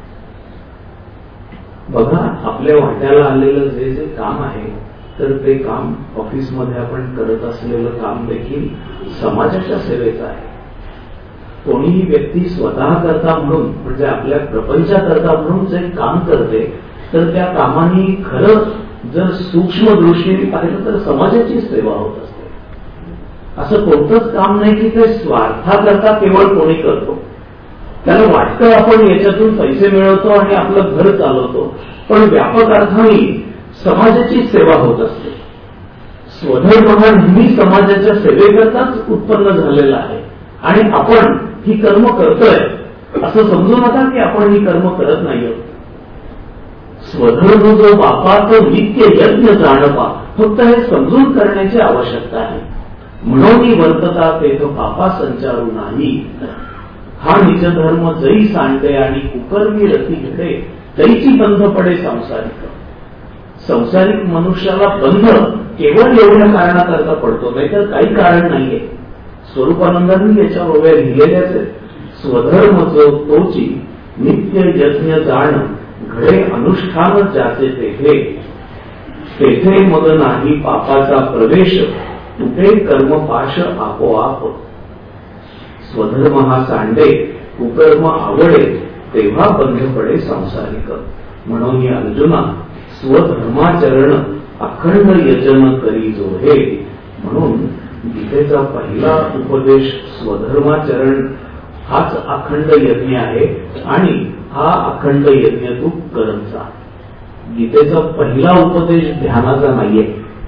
बघा आपल्या वाट्याला आलेलं जे काम आहे तर ते काम ऑफिसमध्ये आपण करत असलेलं काम देखील समाजाच्या सेवेचं आहे. कोणीही व्यक्ती स्वतः करता म्हणून म्हणजे आपल्या प्रपंचाकरता म्हणून जे काम करते तर त्या कामाने खरं जर सूक्ष्म दृष्टीने पाहिलं तर समाजाची सेवा होत असते. असं कोणतंच काम नाही की ते स्वार्थाकरता केवळ कोणी करतो. त्याला वाटतं आपण याच्यातून पैसे मिळवतो आणि आपलं घर चालवतो, पण व्यापक अर्थाने समाजाची सेवा होत असते. स्वधर्म हा नेहमी समाजाच्या सेवेकरताच उत्पन्न झालेला आहे आणि आपण ही कर्म करतोय असं समजू नका की आपण ही कर्म करत नाही आहोत. स्वधर्म जो बापा तो नित्य यज्ञ जाणवा फक्त हे समजून करण्याची आवश्यकता आहे. म्हणून ही वर्तता तेथ पापा संचारू नाही. हा निजधर्म जई सांडे आणि कुकर्मी रती घडे तैची बंध पडे सांसारिक. संसारिक मनुष्याला बंध केवळ एवढ्या कारणाकरता पडतो, नाहीतर काही कारण नाहीये. स्वरूपानंदांनी याच्यावर उभ्या लिहिलेल्याच आहेत. स्वधर्म जो तोची नित्य यज्ञ जाण घडे अनुष्ठान ज्याचे तेथे तेथे मग नाही पापाचा प्रवेश तुटे कर्मपाश आपोआप. स्वधर्म हा सांडे कुकर्म आवडे तेव्हा बंध पडे सांसारिक. म्हणून अर्जुना स्वधर्माचरण अखंड यजन करी जो हे. म्हणून गीतेचा पहिला उपदेश स्वधर्माचरण हाच अखंड यज्ञ आहे आणि हा अखंड यज्ञ तू करत जा. गीतेचा पहिला उपदेश ध्यानाचा नाहीये.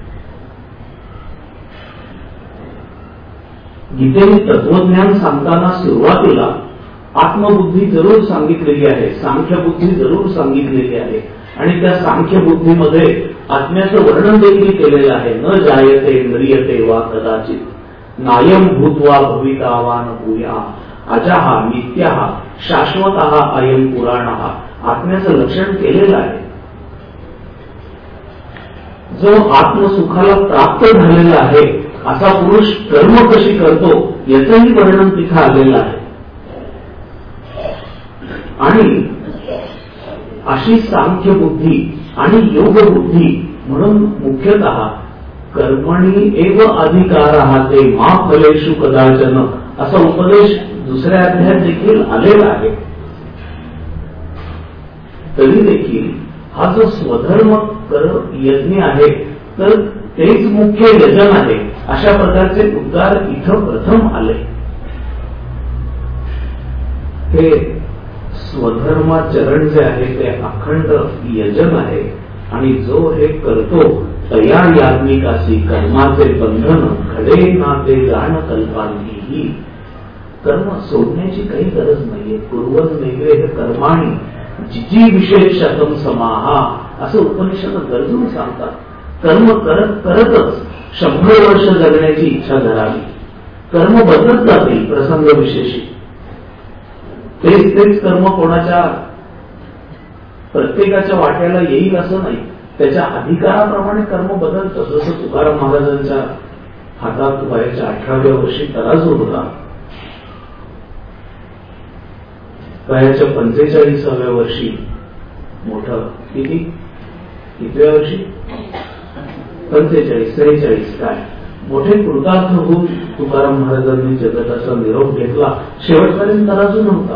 गीतेने तत्वज्ञान सांगताना सुरुवातीला आत्मबुद्धी जरूर सांगितलेली आहे, सांख्यबुद्धी जरूर सांगितलेली आहे आणि त्या सांख्यबुद्धीमध्ये आत्म्याचं वर्णन देखील केलेलं आहे. न जायते म्रियते वा कदाचित नायम भूत्वा भविता वा न भूया अजाहा नित्याहा शाश्वतः अयम पुराणः. आत्म्याचं लक्षण केलेलं आहे. जो आत्मसुखाला प्राप्त झालेला आहे असा पुरुष कर्म कशी करतो याचंही वर्णन तिथं आलेलं आहे. आणि अशी सांख्यबुद्धी आणि योगबुद्धी म्हणून मुख्यतः कर्मणी एव अधिकारः ते मा फलेषु कदाचन असा उपदेश दुसऱ्या अध्यायात देखील आलेला आहे. तरी देखील हा जो स्वधर्म यज्ञ आहे तर तेच मुख्य यजन आहे अशा प्रकारचे उद्गार इथं प्रथम आले. हे स्वधर्माचरण जे आहे ते अखंड यजन आहे आणि जो हे करतो तया याज्ञिकाशी कर्माचे बंधन घडे ना ते जाण कल्पांनीही. कर्म सोडण्याची काही गरज नाहीये. पूर्वज नैवेह कर्माणी जिजी विशेषतम समाहा असं उपनिषद गरजून सांगतात. कर्म करत करतच 100 वर्ष जगण्याची इच्छा धरावी. कर्म बदलत जातील प्रसंग विशेषी. तेच कर्म कोणाच्या प्रत्येकाच्या वाट्याला येईल असं नाही. त्याच्या अधिकाराप्रमाणे कर्म बदलतं. जसं तुकाराम महाराजांच्या हातात वयाच्या 18व्या वर्षी तराजू होता. वयाच्या 45व्या वर्षी मोठं कितव्या वर्षी 45 43 काय मोठे कृतार्थ होऊन तुकाराम महाराजांनी जगताचा निरोप घेतला. शेवटपर्यंत तराजू नव्हता.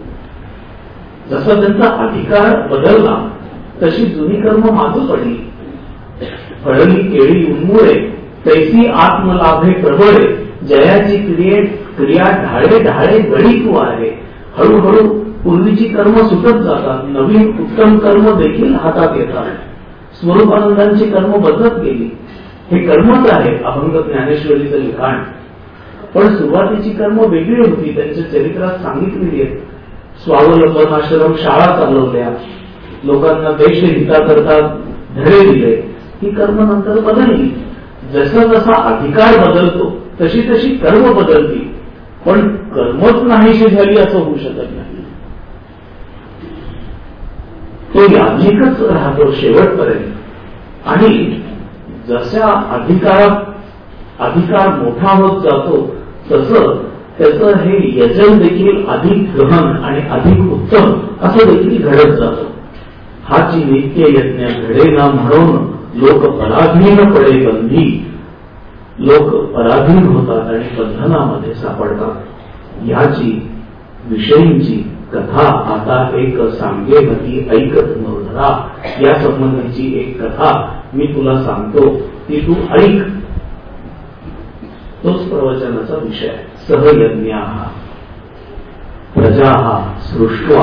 जसा त्यांचा अधिकार बदलला तशी जुनी कर्म मागं पडली. फळली केळी उन्मुळे तैसी आत्मलाभे प्रबळे जयाची क्रिया ढाळे ढाळे गडी तू आहे. हळूहळू पूर्वीची कर्म सुटत जातात. नवीन उत्तम कर्म देखील हातात येतात. स्वरूपानंदांची कर्म बदलत गेली. हे कर्मच आहे अभंग ज्ञानेश्वरीचं लिखाण. पण सुरुवातीची कर्म वेगळी होती. त्यांच्या चरित्रात सांगितलेली आहेत. स्वावलंबन आश्रम शाळा चालवल्या, लोकांना देश हिताकरता धडे दिले. ही कर्म नंतर बदलली. जसा जसा अधिकार बदलतो तशी तशी कर्म बदलती. पण कर्मच नाहीशी झाली असं होऊ शकत नाही. तो याज्ञिकच राहतो शेवटपर्यंत. आणि जशा अधिकार मोठा होत जातो तसं त्याचं हे यजन देखील अधिक गहन आणि अधिक उत्तम असं देखील घडत जातं. हाची नित्य यज्ञ घडेना म्हणून लोक पराधीन पडे बंधी. लोक पराधीन होतात आणि बंधनामध्ये सापडतात. याची विषयींची कथा आता एक सांगे होती ऐकत नवधरा. या संबंधीची एक कथा मी तुला सांगतो ती तू ऐक. तोच प्रवचनाचा विषय. सहयज्ञाः प्रजाः सृष्ट्वा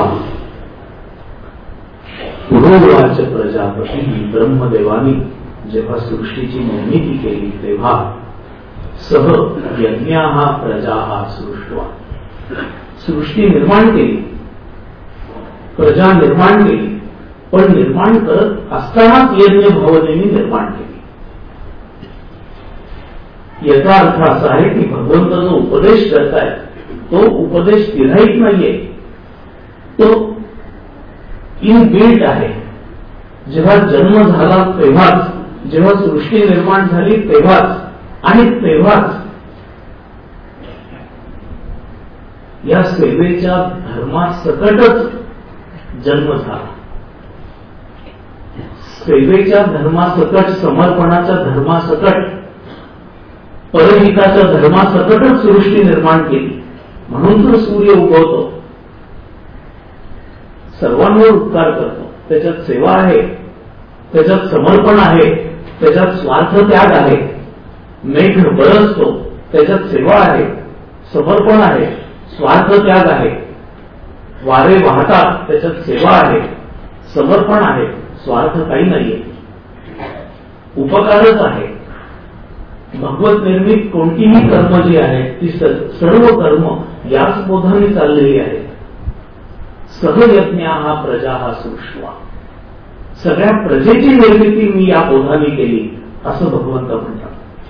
पुरोवाच प्रजापती. ब्रह्मदेवानी जेव्हा सृष्टीची निर्मिती केली तेव्हा सह यज्ञाः प्रजाः सृष्ट्वा सृष्टी निर्माण केली, प्रजा निर्माण केली. पण निर्माण करत असतानाच यज्ञ भावनेने निर्माण केली. याचा अर्थ असा आहे की भगवंत जो उपदेश करतायत तो उपदेश तिराईत नाहीये, तो इनबिल्ट आहे. जेव्हा जन्म झाला तेव्हाच, जेव्हा सृष्टी निर्माण झाली तेव्हाच आणि तेव्हाच या सेवेच्या धर्मासकटच जन्म झाला. सेवेच्या धर्मासकट, समर्पणाच्या धर्मासकट, परहिताच्या धर्मासकटच सृष्टी निर्माण केली. म्हणून तर सूर्य उगवतो, सर्वांवर उपकार करतो, त्याच्यात सेवा आहे, त्याच्यात समर्पण आहे, त्याच्यात स्वार्थ त्याग आहे. मेघ बरसतो, त्याच्यात सेवा आहे, समर्पण आहे, स्वार्थ त्याग आहे. वारे वाहतात, त्याच्यात सेवा आहे, समर्पण आहे, स्वार्थ काही नाहीये, उपकारच आहे. भगवत निर्मित कोणतीही कर्म जी आहे ती सर्व कर्म याच बोधाने चाललेली आहे. सहयज्ञा हा प्रजा हा सृष्टवा, सगळ्या प्रजेची निर्मिती मी या बोधाने केली असं भगवंत म्हणतात.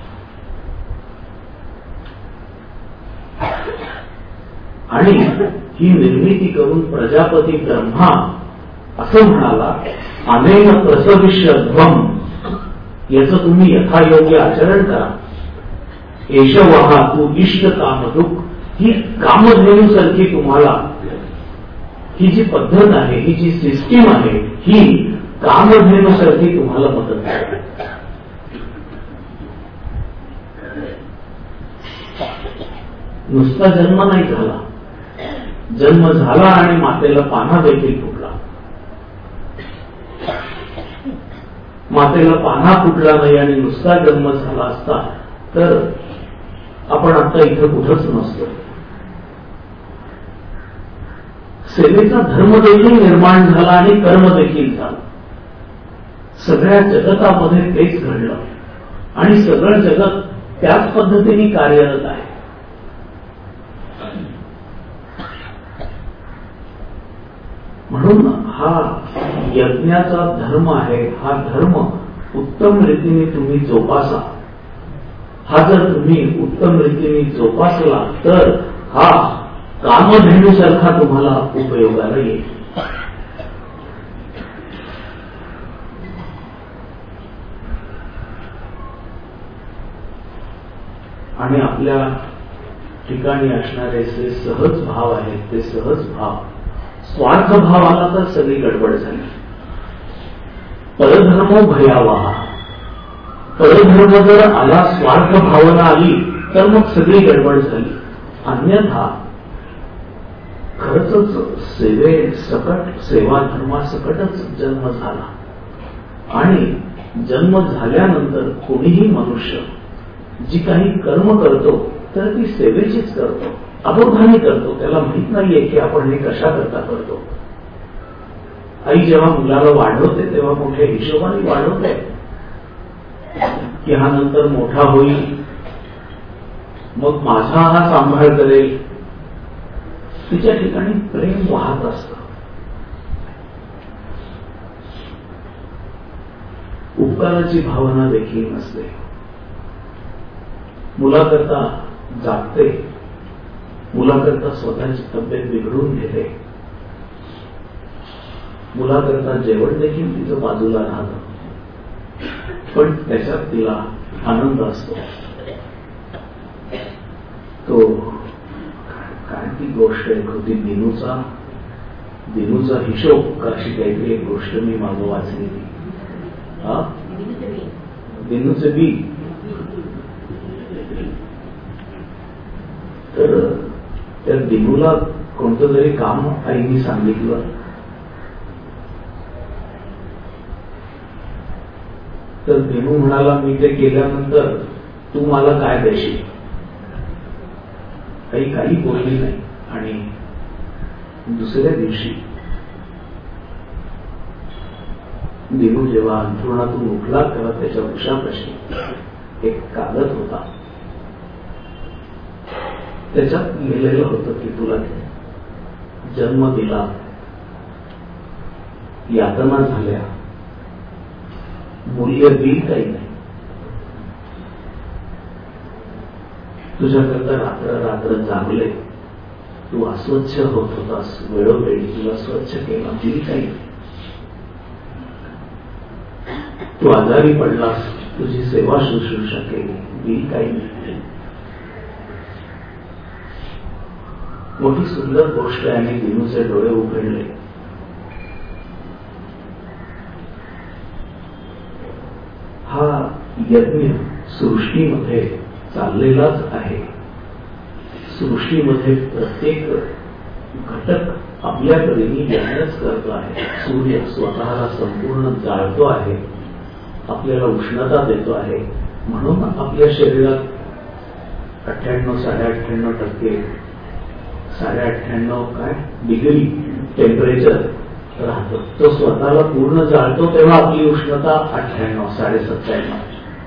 आणि ही निर्मिती करून प्रजापती ब्रह्मा असं म्हणाला, अनेन प्रसविष्यध्वम, याचं तुम्ही यथायोग्य आचरण करा. एषवहा तू इष्ट कामदुक, ही कामधेनूसारखी तुम्हाला ही जी पद्धत आहे, ही जी सिस्टीम आहे, ही कामधेनूसारखी तुम्हाला मदत करेल. नुसता जन्म नाही झाला, जन्म झाला आणि मातेला पान्हा देखील फुटला. मातेला पान्हा फुटला नाही आणि नुसता जन्म झाला असता तर आपण आता इथं कुठंच नसतो. सेवेचा धर्म देखील निर्माण झाला आणि कर्म देखील झालं. सगळ्या जगतामध्ये तेच घडलं आणि सगळं जगत त्याच पद्धतीने कार्यरत आहे. म्हणून हा यज्ञाचा धर्म आहे. हा धर्म उत्तम रीतीने तुम्ही जोपासा. हा जर तुम्ही उत्तम रीतीने जोपासला तर हा कामधेनूसारखा तुम्हाला उपयोगाला येईल. आणि आपल्या ठिकाणी असणारे जे सहज भाव आहेत ते सहज भाव, स्वार्थ भाव आला तर सगळी गडबड झाली. परधर्म भयावहा, परधर्म जर आला, स्वार्थ भावना आली तर मग सगळी गडबड झाली. अन्यथा खरंच सेवे सकट, सेवा धर्मासकटच जन्म झाला. आणि जन्म झाल्यानंतर कोणीही मनुष्य जी काही कर्म करतो तर ती सेवेचीच करतो, अबोधाने करतो. त्याला माहित नाहीये की आपण हे कशा करता करतो. आई जेव्हा मुलाला वाढवते तेव्हा मोठ्या हिशोबाने वाढवते की हा नंतर मोठा होईल, मग माझा हा सांभाळ करेल. तिच्या ठिकाणी प्रेम वाहत असतं. उपकाराची भावना देखील नसते. मुलाकरता जागते, मुलाकरता स्वतःची तब्येत बिघडून घेते, मुलाकरता जेवण देखील तिचं बाजूला राहतं, पण त्याच्यात तिला आनंद असतो. तो काय ती गोष्ट एक होती, दिनूचा हिशोब कशी काहीतरी एक गोष्ट मी मागं वाचली ती. दिनूचे बी. तर त्या दिनूला कोणतं तरी काम आईनी सांगितलं. तर दिनू म्हणाला, मी ते केल्यानंतर तू मला काय देशील. काही बोलली नाही. आणि दुसऱ्या दिवशी दिनू जेव्हा अंथरुणातून उठला तेव्हा त्याच्या उशापाशी एक कागद होता. त्याच्यात लिहिलेलं होतं की तुला जन्म दिला, यातना झाल्या, मूल्य दिल काही नाही. तुझ्याकरता रात्र रात्र जागले, तू अस्वच्छ होत होतास, वेळोवेळी तुला स्वच्छ केला, दिली काही. तू आजारी पडलास, तुझी सेवा शुश्रूषा केली, दिली काही नाही. मोठी सुंदर गोष्ट आहे आणि दिनूचे डोळे उघडले. हा यज्ञ सृष्टीमध्ये चाललेलाच आहे. सृष्टीमध्ये प्रत्येक घटक आपल्याकडे यज्ञच करतो आहे. सूर्य स्वतःला संपूर्ण जाळतो आहे, आपल्याला उष्णता देतो आहे. म्हणून आपल्या शरीरात 98-98.5% 98.5 काय डिग्री टेम्परेचर राहतो. तो स्वतःला पूर्ण जाळतो तेव्हा आपली उष्णता 98-97.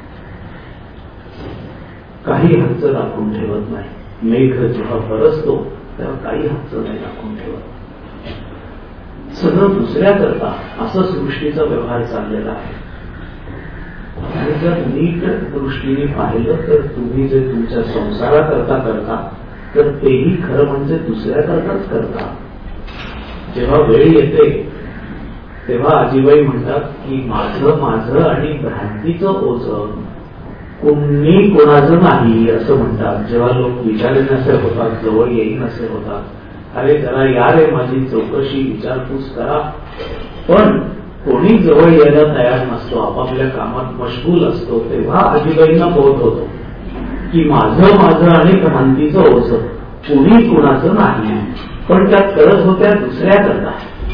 काही हक्क राखून ठेवत नाही. मेघ जेव्हा बरसतो तेव्हा काही हक्क नाही राखून ठेवत. सगळं दुसऱ्या करता असं सृष्टीचा व्यवहार चाललेला आहे. आणि जर नीट दृष्टीने पाहिलं तर तुम्ही जे तुमच्या संसाराकरता करता तर तेही खरं म्हणजे दुसऱ्याकरताच करता. जेव्हा वेळ येते तेव्हा आजीबाई म्हणतात की माझं आणि भ्रांतीचं ओझं कोणी कोणाचं नाही असं म्हणतात. जेव्हा लोक विचारे नसे होतात, जवळ येई नसे होतात, अरे जरा या रे माझी चौकशी विचारपूस करा, पण कोणी जवळ यायला तयार नसतो, आपापल्या कामात मशगूल असतो. तेव्हा आजीबाईंना बोध होतो की माझं आणि भ्रांतीचं ओझं कोणी कोणाचं नाही. पण त्या करत होत्या दुसऱ्या करता.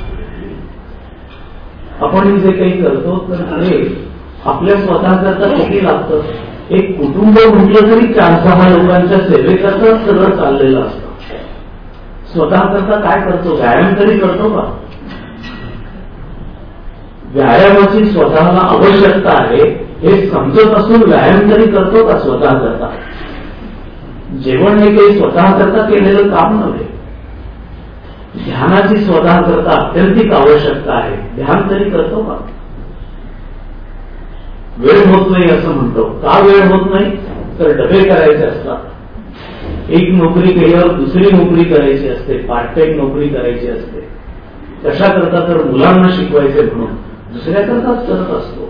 आपण जे काही करतो तर ते आपल्या स्वतः करता किती लागतं. एक कुटुंब म्हटलं तरी 4-6 लोकांच्या सेवेकरता सगळं चाललेलं असतं. स्वतः करता काय करतो, व्यायाम तरी करतो का? व्यायामाची स्वतःला आवश्यकता आहे हे समजत असून व्यायाम तरी करतो का स्वतः करता? जेवण हे काही स्वतः करता केलेलं काम नव्हे. ध्यानाची स्वतः करता अत्यंतिक आवश्यकता आहे. ध्यान तरी करतो का? वेळ होत नाही असं म्हणतो. का वेळ होत नाही? तर डबे करायचे असतात. एक नोकरी केल्यावर दुसरी नोकरी करायची असते, पार्ट टाइम नोकरी करायची असते. कशा करता? तर मुलांना शिकवायचे म्हणून दुसऱ्याकरताच करत असतो.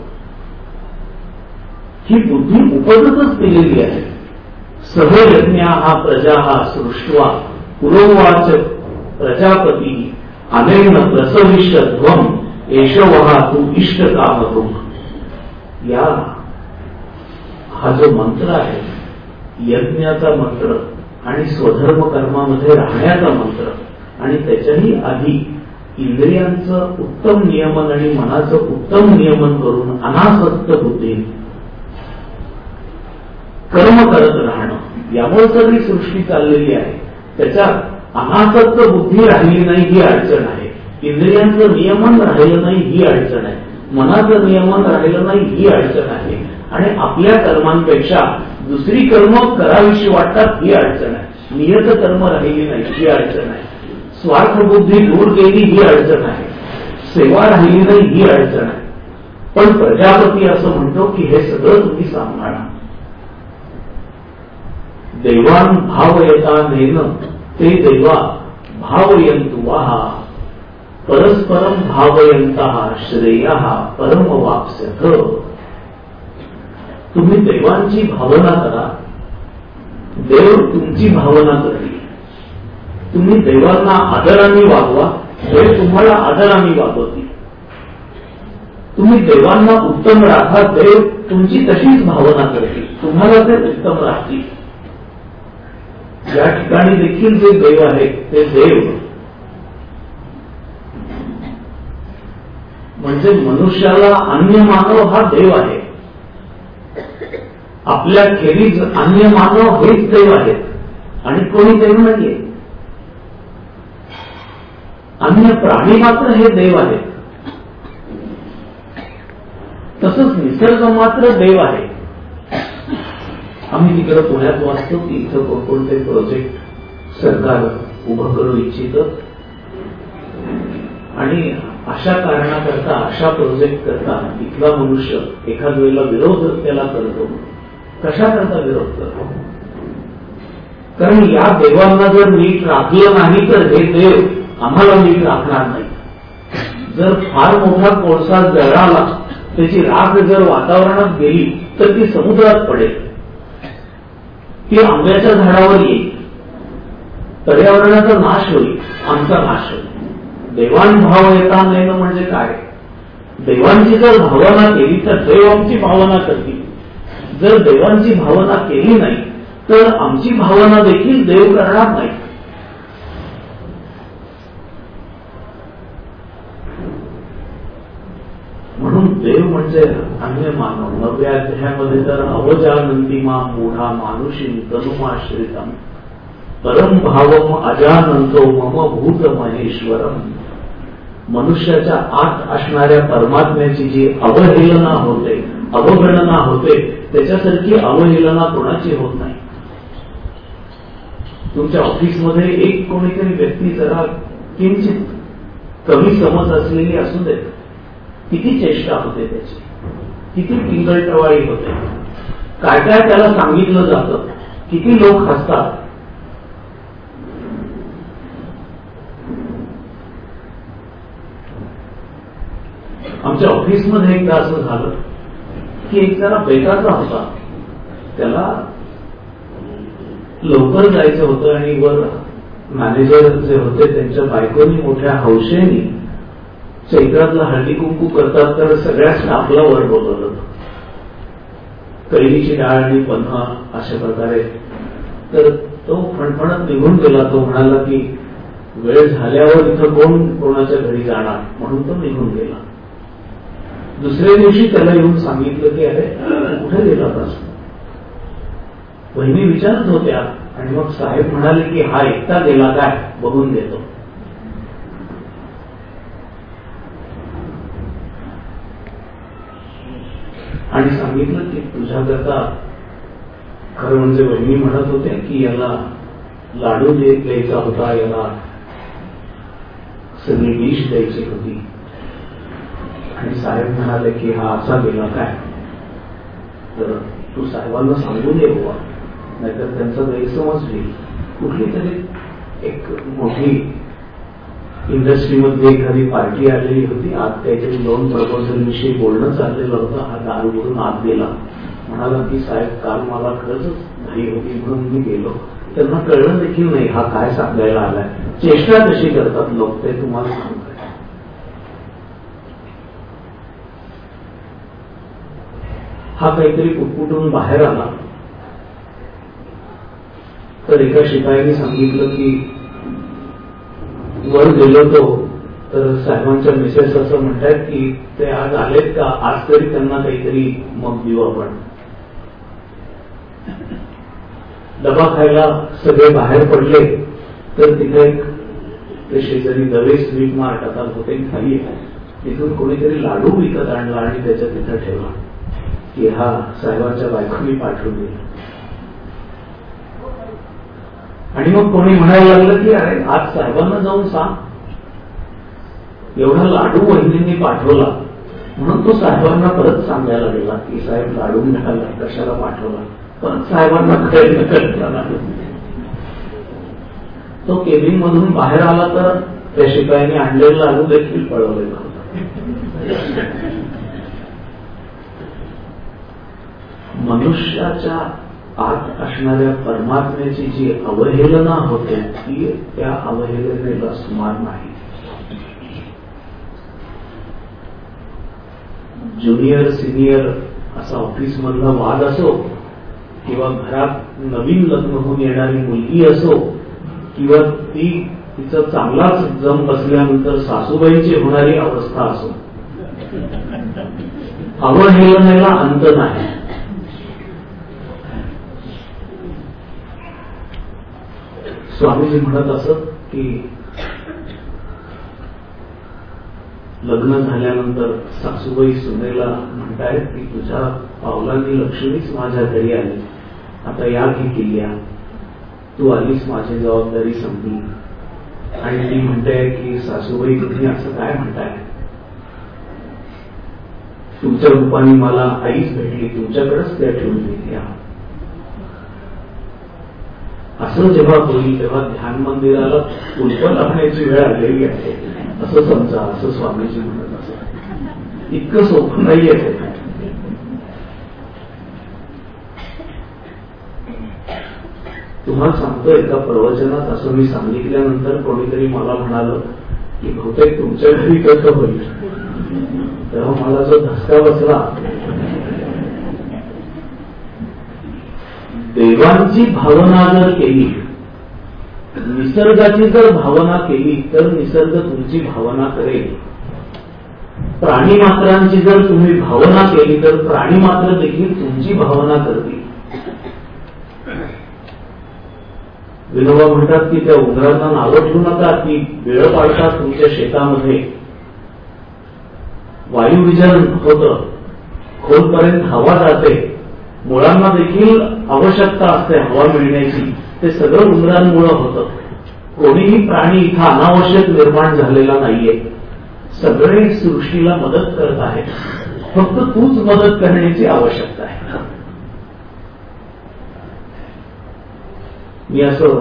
ही बुद्धी उपजतच दिलेली आहे. सहयज्ञा हा प्रजा हा सृष्ट्वा पुरोवाच प्रजापती अनेन प्रसविष्यध्वम एषवहा तू इष्ट कामरूप. या हा जो मंत्र आहे, यज्ञाचा मंत्र आणि स्वधर्म कर्मामध्ये राहण्याचा मंत्र, आणि त्याच्याही आधी इंद्रियांचं उत्तम नियमन आणि मनाचं उत्तम नियमन करून अनासक्त बुद्धी कर्म करत राहणं, यामुळे सगळी सृष्टी चाललेली आहे. त्याच्यात अनासक्त बुद्धी राहिली नाही ही अडचण आहे. इंद्रियांचं नियमन राहिलं नाही ही अडचण आहे. मनाचं नियमन राहिलं नाही ही अडचण आहे. आणि आपल्या कर्मांपेक्षा दुसरी कर्म करावीशी वाटतात ही अडचण आहे. नियत कर्म राहिली नाही ही अडचण आहे. स्वार्थबुद्धी दूर गेली ही अडचण आहे. सेवा राहिली नाही ही अडचण आहे. पण प्रजापती असं म्हणतो की हे सगळं तुम्ही सांभाळा. देवान भावयता नेन ते देवा भावयंतु वाहा परस्परम भावयंतः श्रेयः परम वाप्स्यथ. तुम्ही देवांची भावना करा, देव तुमची भावना करतील. तुम्ही देवांना आदराने वागवा, देव तुम्हाला आदराने वागवतील. तुम्ही देवांना उत्तम राखा, देव तुमची तशीच भावना करतील, तुम्हाला ते उत्तम राखतील. या ठिकाणी देखील जे देव आहे ते देव म्हणजे मनुष्याला अन्य मानव हा देव आहे. आपल्या खेरीज अन्य मानव हेच देव आहेत आणि कोणी देव नाहीये. अन्य प्राणी मात्र हे देव आहेत. तसंच निसर्ग मात्र देव आहे. आम्ही तिकडे पुण्यात वाचतो की इथं कोणकोणते प्रोजेक्ट सरकार उभं करू इच्छितं आणि अशा कारणाकरता अशा प्रोजेक्ट करता इथला मनुष्य एखाद वेळेला विरोध त्याला करतो. कशा करता विरोध करतो? कारण या देवांना जर नीट राखलं नाही तर हे देव आम्हाला नीट राखणार नाही. जर फार मोठा कोळसा जळाला, त्याची राख जर वातावरणात गेली तर ती समुद्रात पडेल, ती आंब्याच्या झाडावर येईल, पर्यावरणाचा नाश होईल, आमचा नाश होईल. देवान भाव येता नाही म्हणजे काय? देवांची जर भावना केली तर देव आमची भावना करतील. जर देवांची भावना केली नाही तर आमची भावना देखील देव करणार नाही. म्हणून देव म्हणजे अन्य मानव. 9व्या अध्यायामध्ये तर अवजानंतिमा मूढा मानुषी तनुमाश्रितम परम भावम अजानंतो मम भूत महेश्वरम. मनुष्याच्या आत असणाऱ्या परमात्म्याची जी अवहेलना होते, अवगणना होते, त्याच्यासारखी अवहेलना कोणाची होत नाही. तुमच्या ऑफिसमध्ये एक कोणीतरी व्यक्ती जरा किंचित कमी समज असलेली असू देत, किती चेष्टा होते त्याची, किती टिंगलटवाळी होते, काय काय त्याला सांगितलं जातं, किती लोक हसतात. आमच्या ऑफिसमध्ये एकदा असं झालं की एक जरा बेकाचा होता, त्याला लवकर जायचं होतं आणि वर मॅनेजर जे होते त्यांच्या बायकोनी मोठ्या हौशेने चैत्रातला हळदी कुंकू करतात तर सगळ्या स्टाफला वर बोलवलं होतं, कैरीची डाळ आणि पन्हा अशा प्रकारे. तर तो फणफणत निघून गेला. तो म्हणाला की वेळ झाल्यावर इथं कोण कोणाच्या घरी जाणार, म्हणून तो निघून गेला. दुसऱ्या दिवशी त्याला येऊन सांगितलं की अरे कुठे गेला होतास? बहिणी विचारत होत्या आणि मग साहेब म्हणाले की हा एकटा गेला काय, बघून देतो. आणि सांगितलं की तुझ्याकरता, खरं म्हणजे बहिणी म्हणत होत्या की याला लाडू द्यायचा होता, याला सगळी डिश द्यायची होती. आणि साहेब म्हणाले की हा असा गेला काय, तर तू साहेबांना सांगून ये बुवा, नाहीतर त्यांचा गैरसमज होईल. कुठली तरी एक मोठी इंडस्ट्रीमध्ये एखादी पार्टी आलेली होती, आत काहीतरी लोन प्रपोजल विषयी बोलणं चाललेलं होतं. हा दारू भरून आत गेला, म्हणाला की साहेब काल मला खरंच घाई होती म्हणून मी गेलो. त्यांना कळलं देखील नाही हा काय सांगायला आलाय. चेष्टा कशी करतात लोक ते तुम्हाला सांगतात. हा काहीतरी पुटपुटून बाहेर आला तर एका शिपायाने सांगितलं की वर गेलो तो, तर साहेबांच्या मिसेस असं म्हणतात की ते आज आलेत का, आज तरी त्यांना काहीतरी मग देऊ आपण. डबा खायला सगळे बाहेर पडले तर तिथे ते शेजारी दवे स्वीट मार्ट आता होते खाली, तिथून कोणीतरी लाडू विकत आणला आणि त्याच्या तिथं ठेवला की हा साहेबांच्या बायकोनी पाठवून दिला. आणि मग कोणी म्हणायला लागलं की अरे आज साहेबांना जाऊन सांग, एवढा लाडू वहिनींनी पाठवला. म्हणून तो साहेबांना परत सांगायला गेला की साहेब लाडू मिळाला, कशाला पाठवला. परत साहेबांना कळलं. तो केबिन मधून बाहेर आला तर त्या शिपायाने आणलेला लाडू देखील पळवलेला होता. मनुष्याच्या आत असणाऱ्या परमात्म्याची जी अवहेलना होते ती त्या अवहेलनेला सुमार नाही. ज्युनियर सिनियर असा ऑफिस मधला वाद असो, किंवा घरात नवीन लग्न होऊन येणारी मुलगी असो, किंवा तिचा चांगलाच जम बसल्यानंतर सासूबाईंची होणारी अवस्था असो, अवहेलनेला अंत नाही. स्वामीजी म्हणत असत की लग्न झाल्यानंतर सासूबाई सुनेला म्हणतायत की तुझ्या पावलांनी लक्ष्मीच माझ्या घरी आली, आता या की किल्ल्या, तू आलीस माझी जबाबदारी संपली. आणि ती म्हणते की सासूबाई तुम्ही असं काय म्हणताय, तुमच्या रूपाने मला आईच भेटली, तुमच्याकडेच त्या ठेवून दिल्या. असं जेव्हा होईल तेव्हा ध्यान मंदिराला कुलपं लावण्याची वेळ आलेली आहे असं समजा, असं स्वामीजी म्हणत असत. इतकं सोपं नाहीये ते. तुम्हाला सांगतो, एका प्रवचनात असं मी सांगितल्यानंतर कोणीतरी मला म्हणालं की बहुतेक तुमच्या घरी कसं होईल. तेव्हा मला जो धसका बसला, देवांची भावना जर केली, निसर्गाची जर भावना केली तर निसर्ग तुमची भावना करेल. प्राणी मात्रांची जर तुम्ही भावना केली तर प्राणी मात्र देखील तुमची भावना करतील. विनोबा म्हणतात की त्या उंदरांना नावं ठेवू नका की वेळ पाडतात तुमच्या शेतामध्ये. वायुविजन होतं, खोलपर्यंत हवा जाते, मुळांना देखील आवश्यकता असते हवा मिळण्याची. ते सगळं उंदरांमुळे होतं. कोणीही प्राणी इथं अनावश्यक निर्माण झालेला नाहीये. सगळे सृष्टीला मदत करत आहेत. फक्त तूच मदत करण्याची आवश्यकता आहे. मी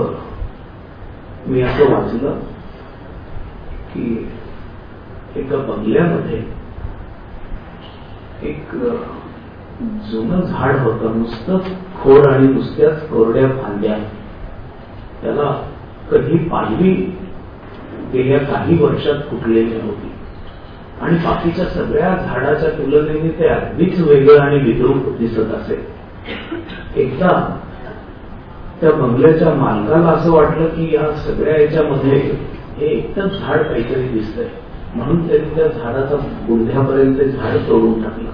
असं वाचलं की एका बंगल्यामध्ये एक जुनं झाड होतं, नुसतंच खोड आणि नुसत्याच कोरड्या फांद्या. त्याला कधी पालवी गेल्या काही वर्षात फुटलेली होती आणि बाकीच्या सगळ्या झाडाच्या तुलनेने ते अगदीच वेगळं आणि विद्रूप दिसत असे. एकदा त्या बंगल्याच्या मालकाला असं वाटलं की या सगळ्या याच्यामध्ये हे एकच झाड काहीतरी दिसतंय, म्हणून त्यांनी त्या झाडाचा गुंढ्यापर्यंत झाड तोडून टाकलं.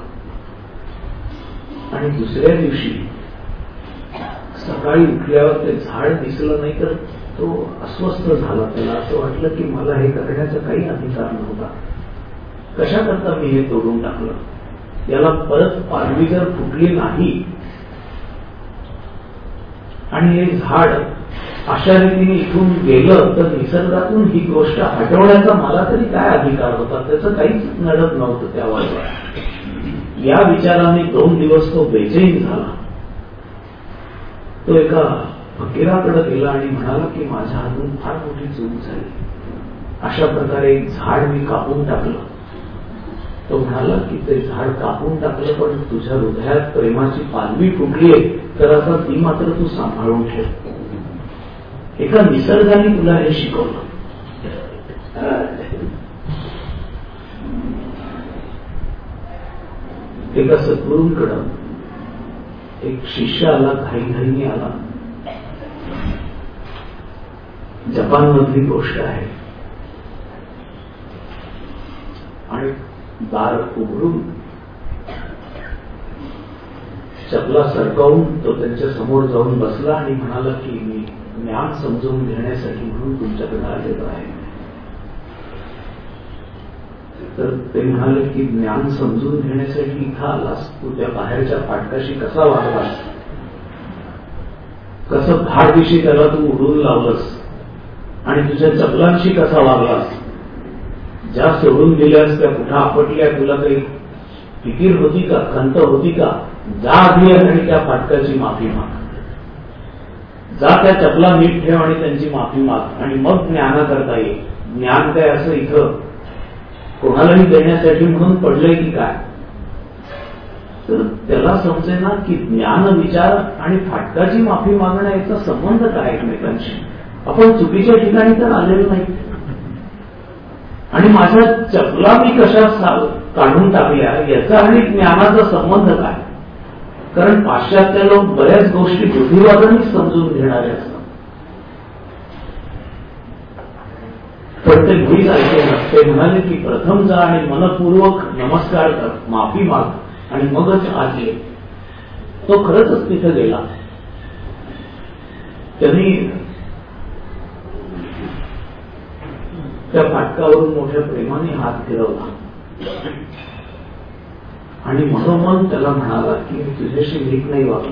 आणि दुसऱ्या दिवशी सकाळी उठल्यावर ते झाड दिसलं नाही तर तो अस्वस्थ झाला. त्याला असं वाटलं की मला हे करण्याचा काही अधिकार नव्हता, कशा करता मी हे तोडून टाकलं. याला परत पालवी जर फुटली नाही आणि हे झाड अशा रीतीने इथून गेलं तर निसर्गातून ही गोष्ट हटवण्याचा मला तरी काय अधिकार होता. त्याचं काहीच नडत नव्हतं त्यावर. या विचाराने 2 दिवस तो बेचैन झाला. तो एका फकीराकडे गेला आणि म्हणाला की माझ्या हातून फार मोठी चूक झाली, अशा प्रकारे एक झाड मी कापून टाकलं. तो म्हणाला की ते झाड कापून टाकलं पण तुझ्या हृदयात प्रेमाची पालवी फुटलीये तर आता ती मात्र तू सांभाळून ठेव. एका निसर्गाने तुला हे शिकवलं. एका सद्गुरूंकडं एक शिष्य आला, घाईघाईने आला. जपानमधली गोष्ट आहे. आणि दार उघडून चपला सरकवून तो त्यांच्या समोर जाऊन बसला आणि म्हणाला की मी ज्ञान समजून घेण्यासाठी म्हणून तुमच्याकडे आलेलो आहे. तर ते म्हणाले की ज्ञान समजून घेण्यासाठी इथं आलास, तू त्या बाहेरच्या फाटकाशी कसा वागलास, कसं धाडदिशी त्याला तू उडून लावलंस आणि तुझ्या चपलांशी कसा वागलास, ज्या सोडून दिल्यास त्या कुठं आपटल्या, तुला काही फिकीर होती का, खंत होती का. जा आधी आणि त्या फाटकाची माफी माग, जा त्या चपला नीट ठेव आणि त्यांची माफी माग आणि मग ज्ञाना करता येईल. ज्ञान काय असं इथं कोणालाही देण्यासाठी म्हणून पडलंय की काय. तर त्याला समजेना की ज्ञान विचार आणि फाटकाची माफी मागणं याचा संबंध काय एकमेकांशी. आपण चुकीच्या ठिकाणी तर आलेलो नाही. आणि माझ्या चपला मी कशा काढून टाकल्या याचा आणि ज्ञानाचा संबंध काय. कारण पाश्चात्य लोक बऱ्याच गोष्टी बुद्धिवादाने समजून घेणारे असतात. पण ते मुळीच ऐकले नसते. म्हणाले की प्रथम जा आणि मनपूर्वक नमस्कार कर, माफी माग आणि मगच आत ये. तो खरंच तिथे गेला. त्यांनी त्या फाटकावरून मोठ्या प्रेमाने हात फिरवला आणि मनोमन त्याला म्हणाला की मी तुझ्याशी नीट नाही वागलो.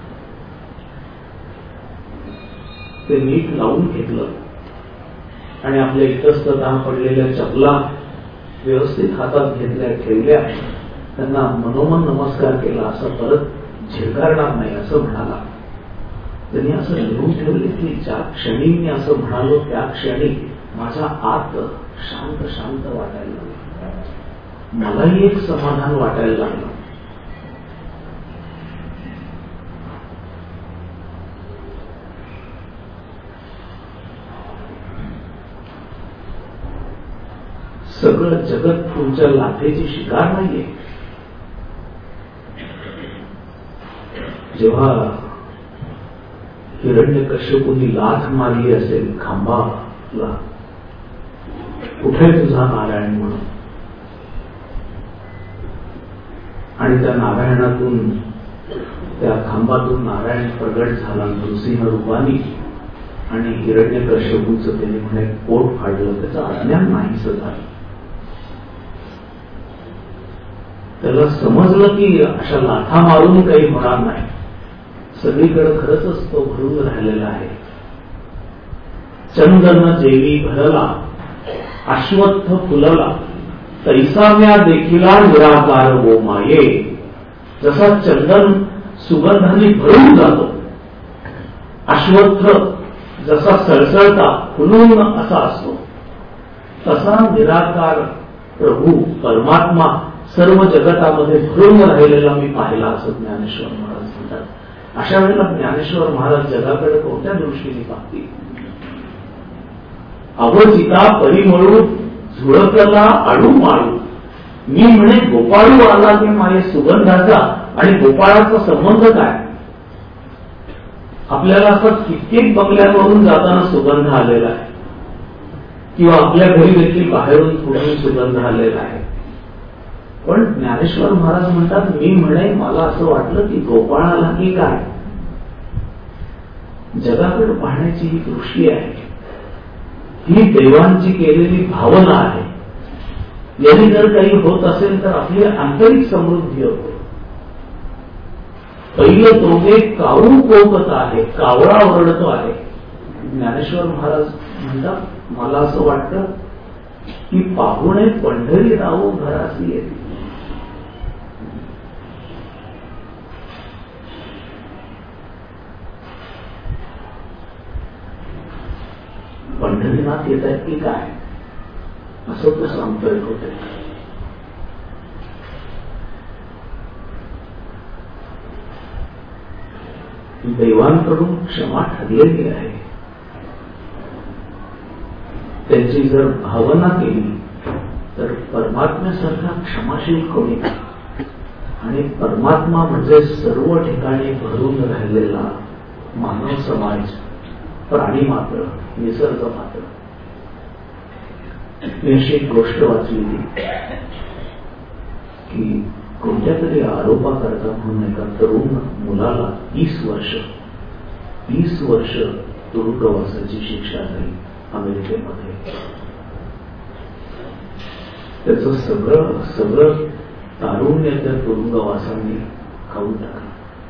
ते नीट लावून घेतलं आणि आपल्या इतस्ततः पडलेल्या चपला व्यवस्थित हातात घेतल्या, ठेवल्या. त्यांना मनोमन नमस्कार केला. असं परत झिरकारणार नाही असं म्हणाला. त्यांनी असं लिहून ठेवले की ज्या क्षणी मी असं म्हणालो त्या क्षणी माझ्या आत शांत शांत वाटायला लागलं, मलाही एक समाधान वाटायला लागलं. सगळं जगत तुमच्या लाथेची शिकार नाहीये. जेव्हा हिरण्यकश्यपूंनी लाथ मारली असेल खांबाला, कुठे तुझा नारायण म्हणून, आणि त्या नारायणातून त्या खांबातून नारायण प्रगट झाला नृसिंह रूपानी, आणि हिरण्यकश्यपूचं त्याने म्हणे पोट फाडलं, त्याचं अज्ञान नाहीसं झालं. त्याला समजलं की अशा लाथा मारून काही होणार नाही, सगळीकडे खरंच तो भरून राहिलेला आहे. चंदन जेवी भरला अश्वत्थ फुलला, तैसाव्या देखिला निराकार वो माये. जसा चंदन सुगंधाने भरून जातो, अश्वत्थ जसा सळसळता फुलून असा असतो, तसा निराकार प्रभू परमात्मा सर्व जगतामध्ये भरून राहिलेला मी पाहिला, असं ज्ञानेश्वर महाराज म्हणतात. अशा वेळेला ज्ञानेश्वर महाराज जगाकडे कोणत्या दृष्टीने पाहतील? अवचिता परिमळू झुळकला आळू माळू, मी म्हणे गोपाळू आला की माझ्या सुगंधाचा आणि गोपाळाचा संबंध काय? आपल्याला असं कित्येक बंगल्यावरून जाताना सुगंध आलेला आहे, किंवा आपल्या घरी देखील बाहेरून कुठून सुगंध आलेला आहे. पण ज्ञानेश्वर महाराज म्हणतात, मी म्हणे मला असं वाटलं की गोपाळाला की काय. जगाकडे पाहण्याची ही दृष्टी आहे, ही देवांची केलेली भावना आहे. यांनी जर काही होत असेल तर आपली आंतरिक समृद्धी होते. पहिलं तोगे काऊ कोकत आहे, कावळा ओरडतो आहे. ज्ञानेश्वर महाराज म्हणतात, मला असं वाटतं की पाहुणे पंढरी राहू घरासी येते. पंढरीनाथ येत आहेत की काय, असं तो सांगतोय होते. देवांकडून क्षमा ठरलेली आहे. त्यांची जर भावना केली तर परमात्म्यासारखा क्षमाशील कोणी नाही. आणि परमात्मा म्हणजे सर्व ठिकाणी भरून राहिलेला मानव समाज, प्राणी मात्र, निसर्ग मात्र. मी अशी एक गोष्ट वाचली की कोणत्या तरी आरोपाकरता म्हणून एका तरुण मुलाला 30 वर्ष तुरुंगवासाची शिक्षा झाली अमेरिकेमध्ये. त्याचं सगळं तारुण्य त्या तुरुंगवासांनी खाऊन टाकलं.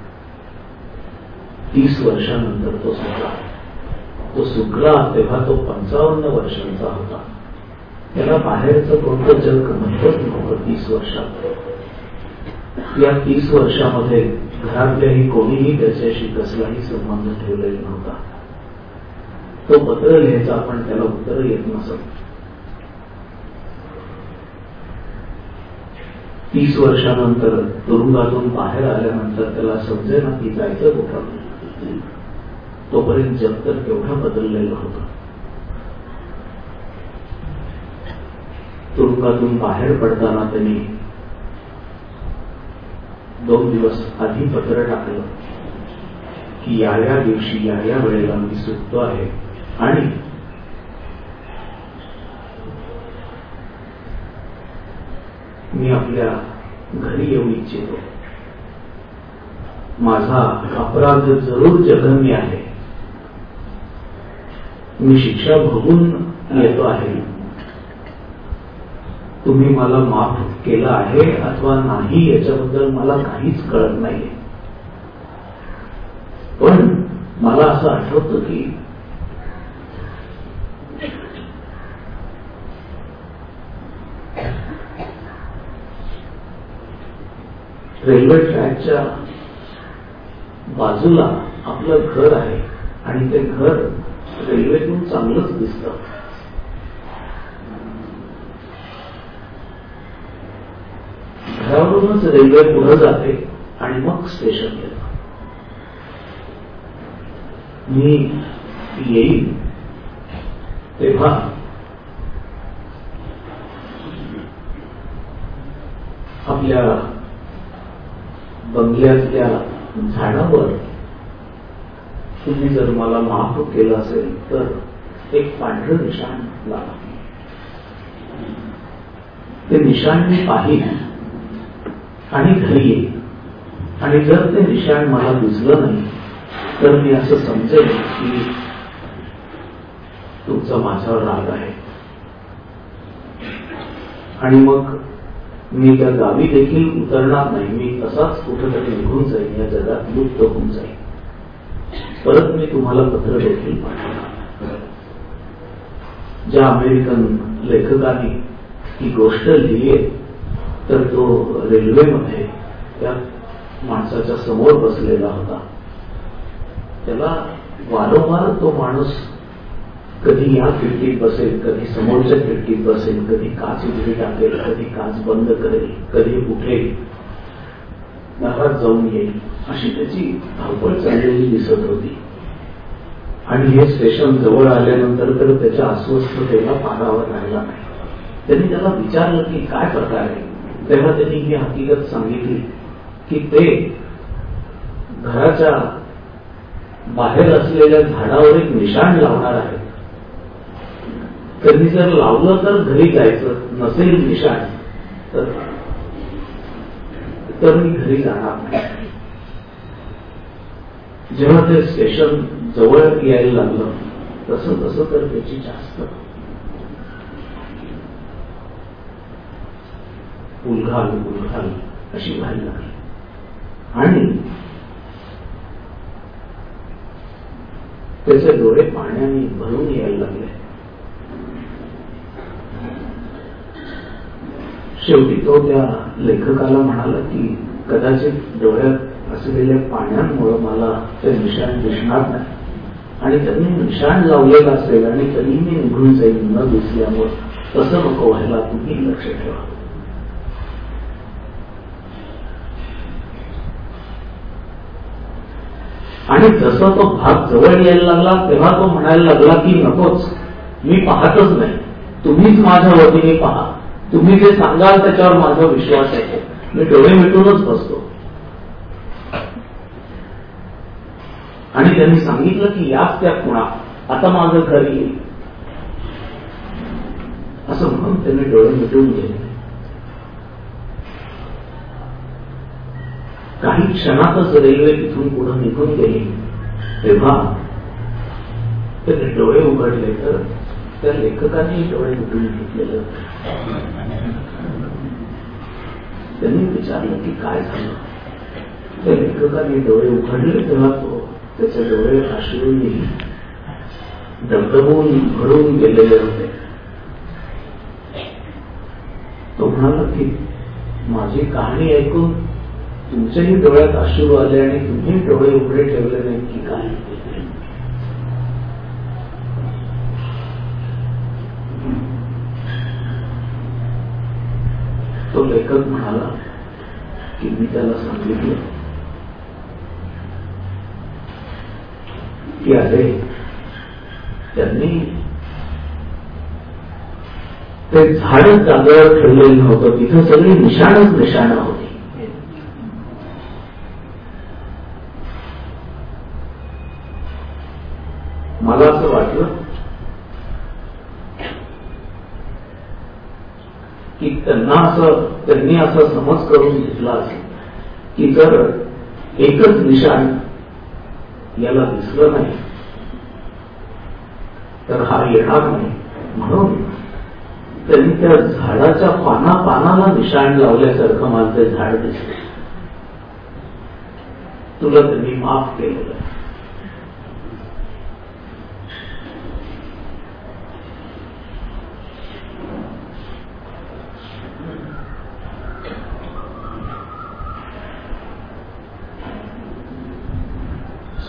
30 वर्षानंतर तो सुकला तेव्हा तो 55 वर्षांचा होता. त्याला बाहेरचं कोणतं जग म्हणतच नव्हतं. 30 वर्षात, या 30 वर्षामध्ये घरातल्याही कोणीही त्याच्याशी कसलाही संबंध ठेवलेला नव्हता. तो पत्र लिहायचा, पण त्याला उत्तर येत नसत. 30 वर्षानंतर तुरुंगातून बाहेर आल्यानंतर त्याला समजेना की जायचं कुठं. तोपर्यंत जग तर केवढं बदललेलं होतं. तुरुंगातून बाहेर पडताना त्यांनी 2 दिवस आधी पत्र टाकलं की या दिवशी या वेळेला मी सुटतो आहे आणि मी आपल्या घरी येऊ इच्छितो. माझा अपराध जरूर जघन्य आहे, मी शिक्षा भोगून येतो आहे. तुम्ही मला माफ केलं आहे अथवा नाही याच्याबद्दल मला काहीच कळत नाहीये. पण मला असं आठवतं की रेल्वे ट्रॅकच्या बाजूला आपलं घर आहे आणि ते घर रेल्वेतून चांगलंच दिसतं. घरावरूनच रेल्वे पुढे जाते आणि मग स्टेशन येतं. मी येईल तेव्हा आपल्या बंगल्यातल्या झाडावर तुम्ही जर मला माफ केलं असेल तर एक पांढरं निशाण लावा. ते निशाण मी पाहिल आणि घरी येईल आणि जर ते निशाण मला दिसलं नाही तर मी असं समजेल की तुमचा माझ्यावर राग आहे आणि मग मी त्या गावी देखील उतरणार नाही. मी तसाच कुठेतरी निघून जाईल, या जगात लुप्त होऊन जाईल. परत मी तुम्हाला पत्र देखील पाठवणार. ज्या अमेरिकन लेखकाने ही गोष्ट लिहिली तर तो रेल्वेमध्ये त्या माणसाच्या समोर बसलेला होता. त्याला वारंवार तो माणूस कधी या खिडकीत बसेल, कधी समोरच्या खिडकीत बसेल, कधी काच उघडी टाकेल, कधी काच बंद करेल, कधी उठेल, दारात जाऊन येईल, अशी त्याची धावपळ चाललेली दिसत होती. आणि हे स्टेशन जवळ आल्यानंतर तर त्याच्या अस्वस्थतेला पारावर राहिला नाही. त्यांनी त्याला विचारलं की काय प्रकार आहे. तेव्हा त्यांनी ही हकीकत सांगितली की ते घराच्या बाहेर असलेल्या झाडावर एक निशाण लावणार आहेत. त्यांनी जर लावलं तर घरी जायचं, नसेल निशाण तर मी घरी जाणार नाही. जेव्हा ते स्टेशन जवळ यायला लागलं तसं तसं तर त्याची जास्त उलघाल अशी व्हायला लागली आणि त्याचे डोळे पाण्याने भरून यायला लागले. शेवटी तो त्या लेखकाला म्हणाला की कदाचित डोळ्यात असलेल्या पाण्यामुळे मला ते निशाण दिसणार नाही आणि त्यांनी निशाण लावलेलं असेल आणि तरी मी निघून जाईल न दिसल्यामुळे. तसं नको व्हायला, तुम्ही लक्ष ठेवा. आणि जसा तो भाग जवळ यायला लागला तेव्हा तो म्हणायला लागला की नकोच, मी पाहतच नाही, तुम्हीच माझ्या वतीने पहा, तुम्ही जे सांगाल त्याच्यावर माझा विश्वास आहे, मी डोळे मिटूनच बसतो. आणि त्यांनी सांगितलं की याच त्या खुणा, आता माझं घर येईल, असं म्हणून त्यांनी डोळे मिटून गेले. काही क्षणातच रेल्वे तिथून पुढे निघून गेली. तेव्हा त्याने डोळे उघडले तर त्या लेखकाने डोळे मिटून घेतलेले होते. त्यांनी विचारलं की काय झालं. त्या लेखकाने डोळे उघडले तेव्हा त्याचे डोळे अश्रूंनी दबदबून भरून गेलेले होते. तो म्हणाला की माझी कहाणी ऐकून तुमच्याही डोळ्यात अश्रू आले आणि तुम्ही डोळे उघडे ठेवले नाहीत की काय. तो लेखक म्हणाला की मी त्याला सांगितलं की अरे त्यांनी ते झाडच जागेवर ठेवलेलं नव्हतं, तिथं सगळी निशाणच निशाणं होती. मला असं वाटलं की त्यांनी असा समज करून घेतला असेल की जर एकच निशाण याला दिसलं नाही तर हा येणार नाही, म्हणून त्यांनी त्या झाडाच्या पानाला निशाण लावल्यासारखं मला ते झाड दिसलं. तुला त्यांनी माफ केलेलं आहे.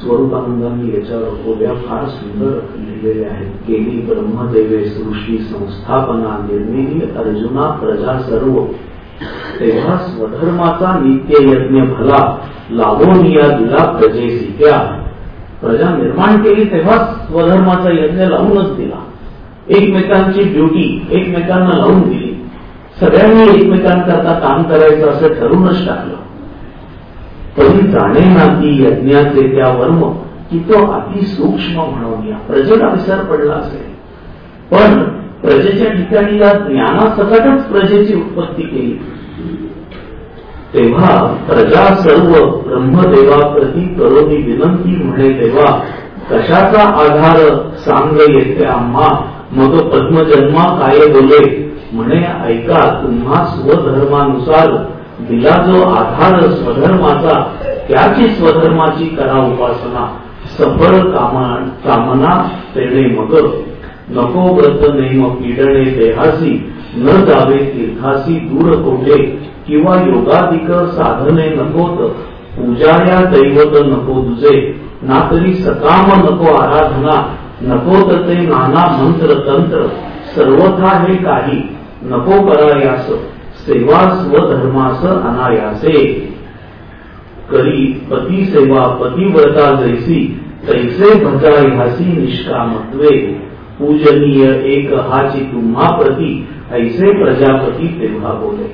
स्वरूपानंदांनी याच्यावर ओव्या फार सुंदर लिहिलेल्या आहेत. केली ब्रह्मदेवे सृष्टी संस्थापना निर्मिती अर्जुना प्रजा सर्व, तेव्हा स्वधर्माचा नित्य यज्ञ भला लावोनिया दिला प्रजेसी. त्या प्रजा निर्माण केली तेव्हा स्वधर्माचा यज्ञ लावूनच दिला. एकमेकांची ड्युटी एकमेकांना लावून दिली. सगळ्यांनी एकमेकांकरता काम करायचं असं ठरूनच टाकलं. तरी जाणे ना की यज्ञाचे त्या वर्म की तो अति सूक्ष्म म्हणून या प्रजेला विसर पडला असेल. पण प्रजेच्या ठिकाणी या ज्ञानासकटच प्रजेची उत्पत्ती केली. तेव्हा प्रजा सर्व ब्रह्मदेवाप्रती करोनी विनंती म्हणे, तेव्हा कशाचा आधार सांग येथे आम्हा, मग पद्मजन्मा काय बोले म्हणे, ऐका तुम्हा स्वधर्मानुसार दिला जो आधार स्वधर्माचा, त्याची स्वधर्माची करा उपासना. सफळ कामना तेणे मग, नको व्रत नेम पीडणे देहासी, न जावे तीर्थासी दूर कोठे, किंवा योगाधिक साधने नकोत, पूजाया दैवत नको तुझे, ना तरी सकाम नको आराधना, नकोत ते नाना मंत्र तंत्र, सर्वथा हे काही नको करायास, सेवा स्वधर्मास अनायासे. करी पती सेवा पतिव्रता जैसी, तैसे भजा ह्यासी निष्कामत्वे, पूजनीय एक हाची तुम्हा प्रती, ऐसे प्रजापती तेव्हा बोले.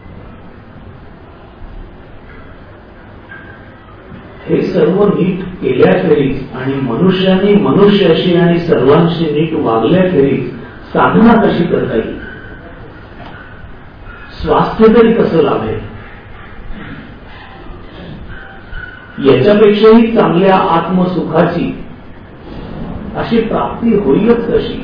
हे सर्व नीट केल्याखेरीज आणि मनुष्याने मनुष्याशी आणि सर्वांशी नीट वागल्याखेरीज साधना कशी करता येईल, स्वास्थ्य तरी कसं लाभेल, याच्यापेक्षाही चांगल्या आत्मसुखाची अशी प्राप्ती होईलच कशी.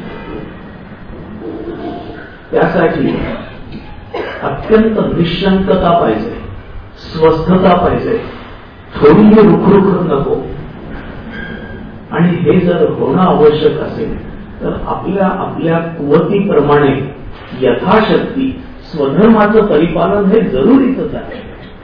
त्यासाठी अत्यंत निशंकता पाहिजे, स्वस्थता पाहिजे, थोडीही रुखरुख नको. आणि हे जर होणं आवश्यक असेल तर आपल्या आपल्या कुवतीप्रमाणे यथाशक्ती स्वधर्माचं परिपालन हे जरुरीच आहे.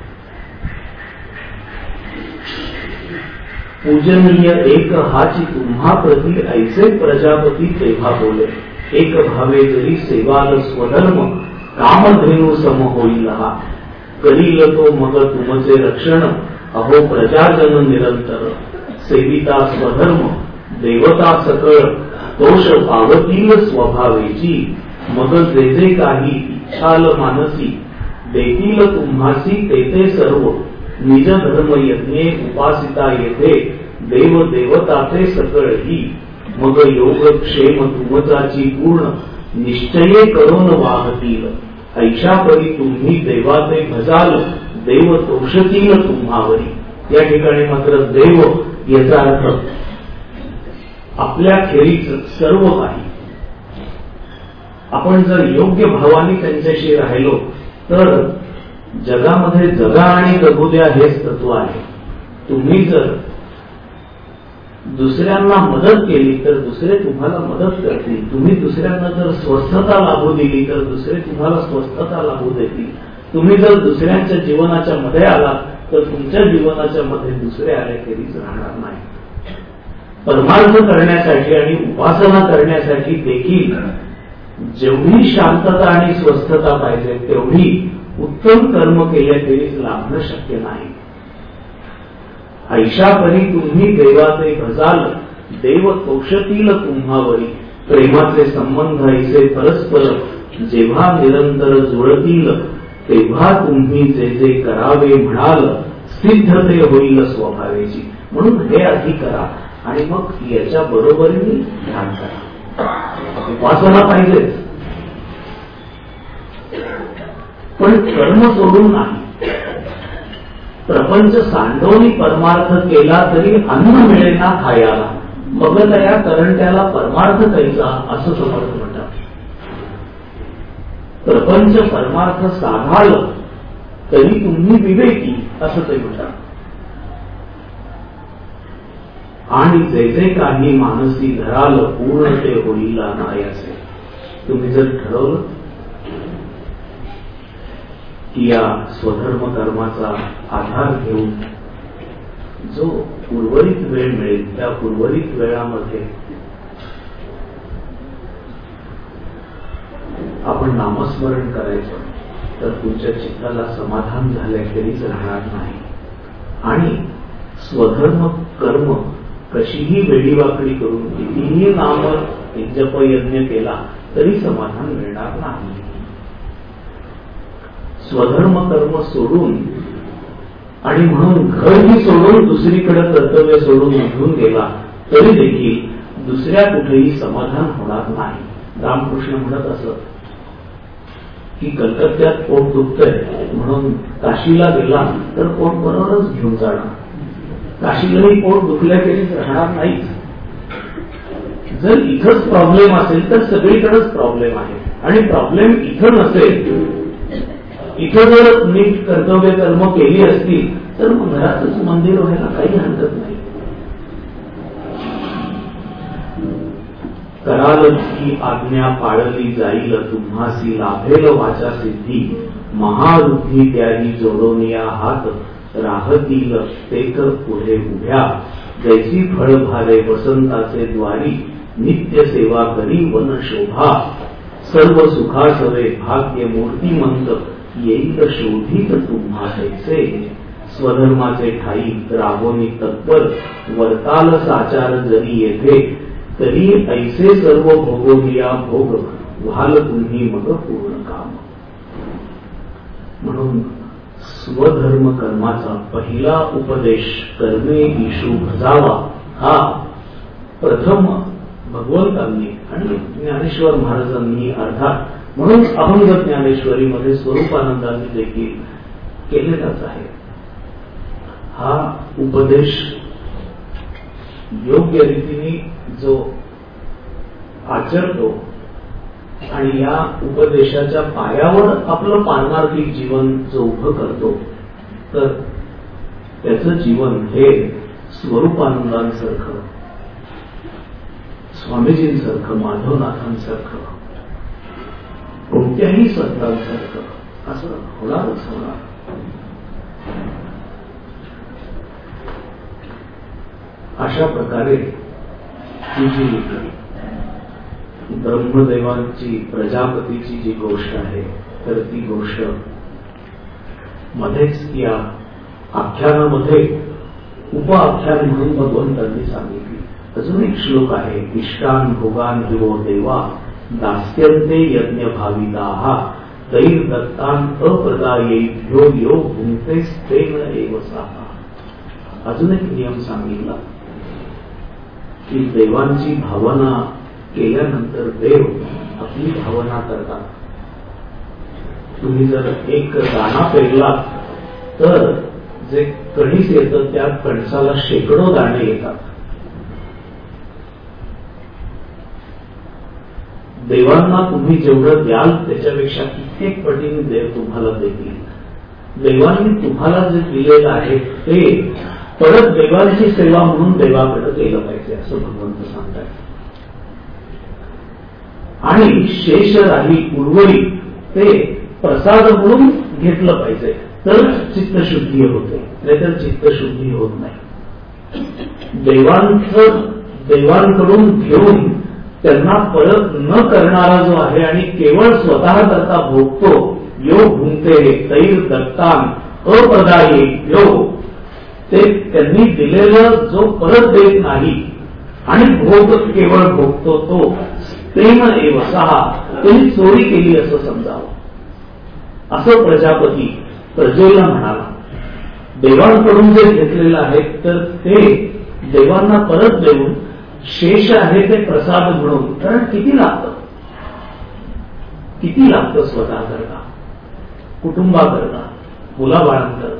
पूजनीय एक हाची तुम्हा प्रती, ऐसे प्रजापती तेव्हा बोले. एक भावे जरी सेवाल स्वधर्म, कामधेनु सम होईल हा, करील तो मग तुमचे रक्षण, अहो प्रजाजन निरंतर. सेविता स्वधर्म देवता सकळ, तोष पावतील स्वभावेची, मग जे जे काही इच्छाल मानसी, देतील तुम्हासी ते सर्व. निज धर्म यज्ञे उपासिता येथे, देव देवताचे सकळ ही, मग योग क्षेम तुमचाची पूर्ण, निश्चये करून वाहतील. ऐशा परी तुम्ही देवाचे भजाल, देव तोषतील तुम्हावरी. या ठिकाणी मात्र देव याचा अर्थ आपल्या खेरीच सर्व काही. आपण जर योग्य भावाने त्यांच्याशी राहिलो तर जगामध्ये जगा आणि जगू द्या हेच तत्व आहे. तुम्ही जर दुसऱ्यांना मदत केली तर दुसरे तुम्हाला मदत करतील. तुम्ही दुसऱ्यांना जर स्वस्थता लाभू दिली तर दुसरे तुम्हाला स्वस्थता लाभू देतील. तुम्ही जर दुसऱ्यांच्या जीवनाच्या मध्ये आलात तर तुमच्या जीवनाच्या मध्ये दुसरे आल्याखेरीज राहणार नाही. परमार्थ करण्यासाठी आणि उपासना करण्यासाठी देखील जेवढी शांतता आणि स्वस्थता पाहिजे तेवढी उत्तम कर्म केल्याखेरीज लाभणं शक्य नाही. ऐशा परी तुम्ही देवाचे भजाल, देव तोषतील तुम्हावरी. प्रेमाचे संबंध ऐसे परस्पर, जेव्हा निरंतर जुळतील, तेव्हा तुम्ही जे जे करावे म्हणाल, सिद्ध ते होईल स्वभावेची. म्हणून हे आधी करा आणि मग याच्या बरोबरीने ध्यान करा. उपासना पाहिजेच, पण कर्म सोडून नाही. प्रपंच सांडवणी परमार्थ केला तरी अन्न मिळेना खायाला, मग त्या करंट्याला परमार्थ कैसा, असं समर्थ म्हणतात. प्रपंच परमार्थ साधाल तरी तुम्ही विवेकी, असं ते म्हणतात. आणि जे जे काही मानसी धराल, पूर्ण ते होईल नायासे. तुम्ही जर ठरवलं की या स्वधर्म कर्माचा आधार घेऊन जो उर्वरित वेळ मिळेल त्या उर्वरित वेळामध्ये आपण नामस्मरण करायचं, तर तुमच्या चित्ताला समाधान झाल्याखेरीज राहणार नाही. आणि स्वधर्म कर्म कशीही वेडीवाकडी करून कितीही नाम जप यज्ञ केला तरी समाधान मिळणार नाही. स्वधर्म कर्म सोडून आणि म्हणून घरही सोडून दुसरीकडे कर्तव्य सोडून निघून गेला तरी देखील दुसऱ्या कुठेही समाधान होणार नाही. रामकृष्ण म्हणत असत की कलकत्त्यात पोट दुखतंय म्हणून काशीला गेला तर पोट बरोबरच घेऊन जाणार. काशीलाही पोट दुखल्याखेरीज राहणार नाही. जर इथंच प्रॉब्लेम असेल तर सगळीकडेच प्रॉब्लेम आहे. आणि प्रॉब्लेम इथं नसेल, इथं जर नीट कर्तव्य कर्म केली असतील तर मग घरातच मंदिर व्हायला काही हरकत नाही. कराल की आज्ञा पाळली जाईल तुम्हासी लाभेल वाचा सिद्धी महावृद्धी त्याही जोडोनिया हात राहतील तेक पुढे उभ्या जैसी फळ भारे वसंताचे द्वारी नित्य सेवा करी वन शोभा सर्व सुखासवे भाग्य मूर्तिमंत येईल शोधित तुम्हा तैसे स्वधर्माचे ठाई राबोनी तत्पर वर्ताल साचार जरी येथे तरी ऐसे सर्व भोगोलिया भोग व्हाल तुम्ही मग पूर्ण काम. म्हणून स्वधर्म कर्माचा पहिला उपदेश करणे ईशू भजावा हा प्रथम भगवंतांनी आणि ज्ञानेश्वर महाराजांनी अर्थात म्हणून अभंग ज्ञानेश्वरीमध्ये स्वरूपानंदांनी देखील केलेलाच आहे. हा उपदेश योग्य रीतीने जो आचरतो आणि या उपदेशाच्या पायावर आपलं पारमार्थिक जीवन जो उभं करतो तर त्याचं जीवन हे स्वरूपानंदांसारखं, स्वामीजींसारखं, माधवनाथांसारखं, कोणत्याही संतांसारखं असं होणारच होणार. अशा प्रकारे ही जी ब्रह्मदेवांची प्रजापतीची जी गोष्ट आहे तर ती गोष्ट मध्येच या आख्यानामध्ये उपआख्यान म्हणून भगवंतांनी सांगितली. अजून एक श्लोक आहे, इष्टान भोगान हिवो देवा दास्यन्ते यज्ञ भाविताः दैर दत्तान अप्रदायेभ्यो यो भुंक्ते तेन एव साहा. अजून एक नियम सांगितला की देवांची भावना केल्यानंतर देव आपली भावना करतात. तुम्ही जर एक दाणा पेरला तर जे कणीस येतं त्या कणसाला शेकडो दाणे येतात. देवांना तुम्ही जेवढं द्याल त्याच्यापेक्षा कित्येक पटीने देव तुम्हाला देतील. देवांनी तुम्हाला जे दिलेलं आहे ते परत देवांची सेवा म्हणून देवाकडे केलं पाहिजे असं भगवंत सांगतात. आणि शेष राही उर्वरित ते प्रसाद म्हणून घेतलं पाहिजे तर चित्तशुद्धी होते, नाहीतर चित्तशुद्धी होत नाही. देवांकडून घेऊन त्यांना परत न करणारा जो आहे आणि केवळ स्वतः करता भोगतो, यो भुंक्ते तैर दत्तान अप्रदायी यो, ते त्यांनी दिलेलं जो परत देत नाही आणि भोग केवळ भोगतो तो प्रेम एव सहा, त्यांनी चोरी केली असं समजावं. असं प्रजापती प्रजेला म्हणाला. देवांकडून जे घेतलेलं आहे तर ते देवांना परत देऊन शेष आहे ते प्रसाद म्हणून, कारण किती लागतं स्वतः करता, कुटुंबाकरता, मुलाबाळांकरता.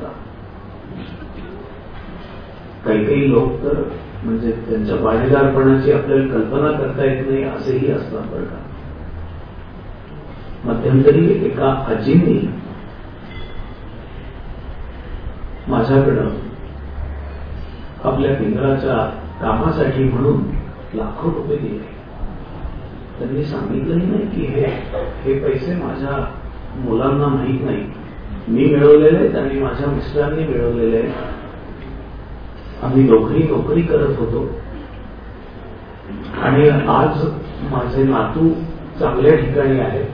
काही लोक तर म्हणजे त्यांच्या बाणेदारपणाची आपल्याला कल्पना करता येत नाही असेही असतात बरं का. मध्यंतरी एका आजींनी माझ्याकडं आपल्या पिंगळाच्या कामासाठी म्हणून लाखो रुपये दिले. त्यांनी सांगितलंही नाही की हे पैसे माझ्या मुलांना माहीत नाही, मी मिळवलेले आहेत आणि माझ्या मिस्टरांनी मिळवलेले आहेत. आम्ही दोघंही नोकरी करत होतो आणि आज माझे नातू चांगल्या ठिकाणी आहेत,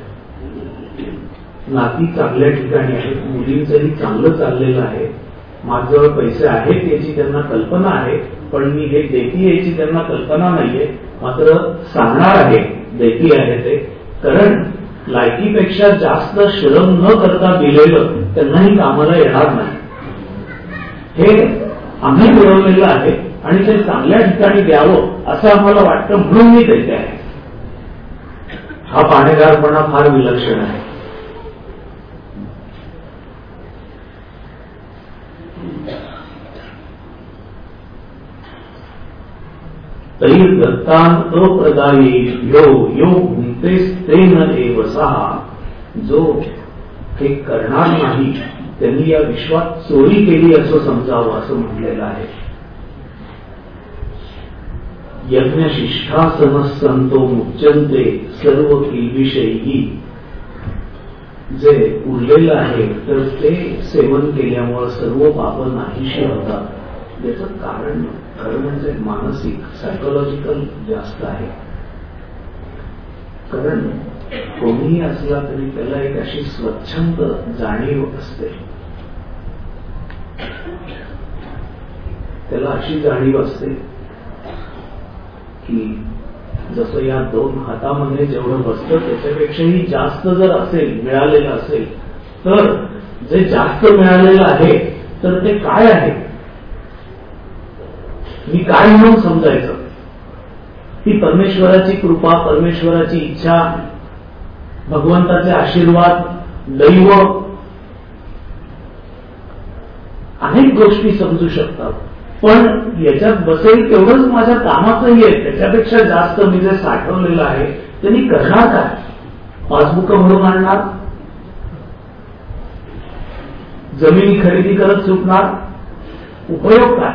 नाती चांगल्या ठिकाणी आहेत, मुलींचंही चांगलं चाललेलं आहे. माझ्याजवळ पैसे आहेत याची त्यांना कल्पना आहे, पण मी हे देती याची त्यांना कल्पना नाहीये. मात्र सांगणार आहे देती आहे ते, कारण लायकीपेक्षा जास्त श्रम न करता दिलेलं त्यांनाही कामाला येणार नाही. हे आम्ही मिळवलेलं आहे आणि ते चांगल्या ठिकाणी द्यावं असं आम्हाला वाटतं, म्हणून मी देते आहे. हा पाणेगारपणा फार विलक्षण आहे. तैर दत्तान अप्रदायी यो यो भुंतेस तेन एव सहा. जो हे करणार नाही त्यांनी या विश्वात चोरी केली असं समजावं असं म्हटलेलं आहे. यज्ञशिष्ठासन संतो मुच्यन्ते सर्व किल्बिषयी. जे उरलेलं आहे तर ते सेवन केल्यामुळे सर्व पाप नाहीशी होतात. याचं कारण खरं म्हणजे मानसिक सायकोलॉजिकल जास्त आहे. कारण कोणीही असला तरी त्याला एक अशी स्वच्छंद जाणीव असते, त्याला अशी जाणीव असते की जसं या दोन हातामध्ये जेवढं बसतं त्याच्यापेक्षाही जास्त जर असेल, मिळालेलं असेल, तर जे जास्त मिळालेलं आहे तर ते काय आहे, मी काय म्हणून समजायचं. ती परमेश्वराची कृपा, परमेश्वराची इच्छा, भगवंताचे आशीर्वाद, दैव, अनेक गोष्टी समजू शकतात. पण याच्यात बसेल तेवढंच माझ्या कामाचंही आहे, त्याच्यापेक्षा जास्त मी जे साठवलेलं आहे त्यांनी करणार काय. पासबुक भरून आणणार, जमिनी खरेदी करत सुटणार, उपयोग काय.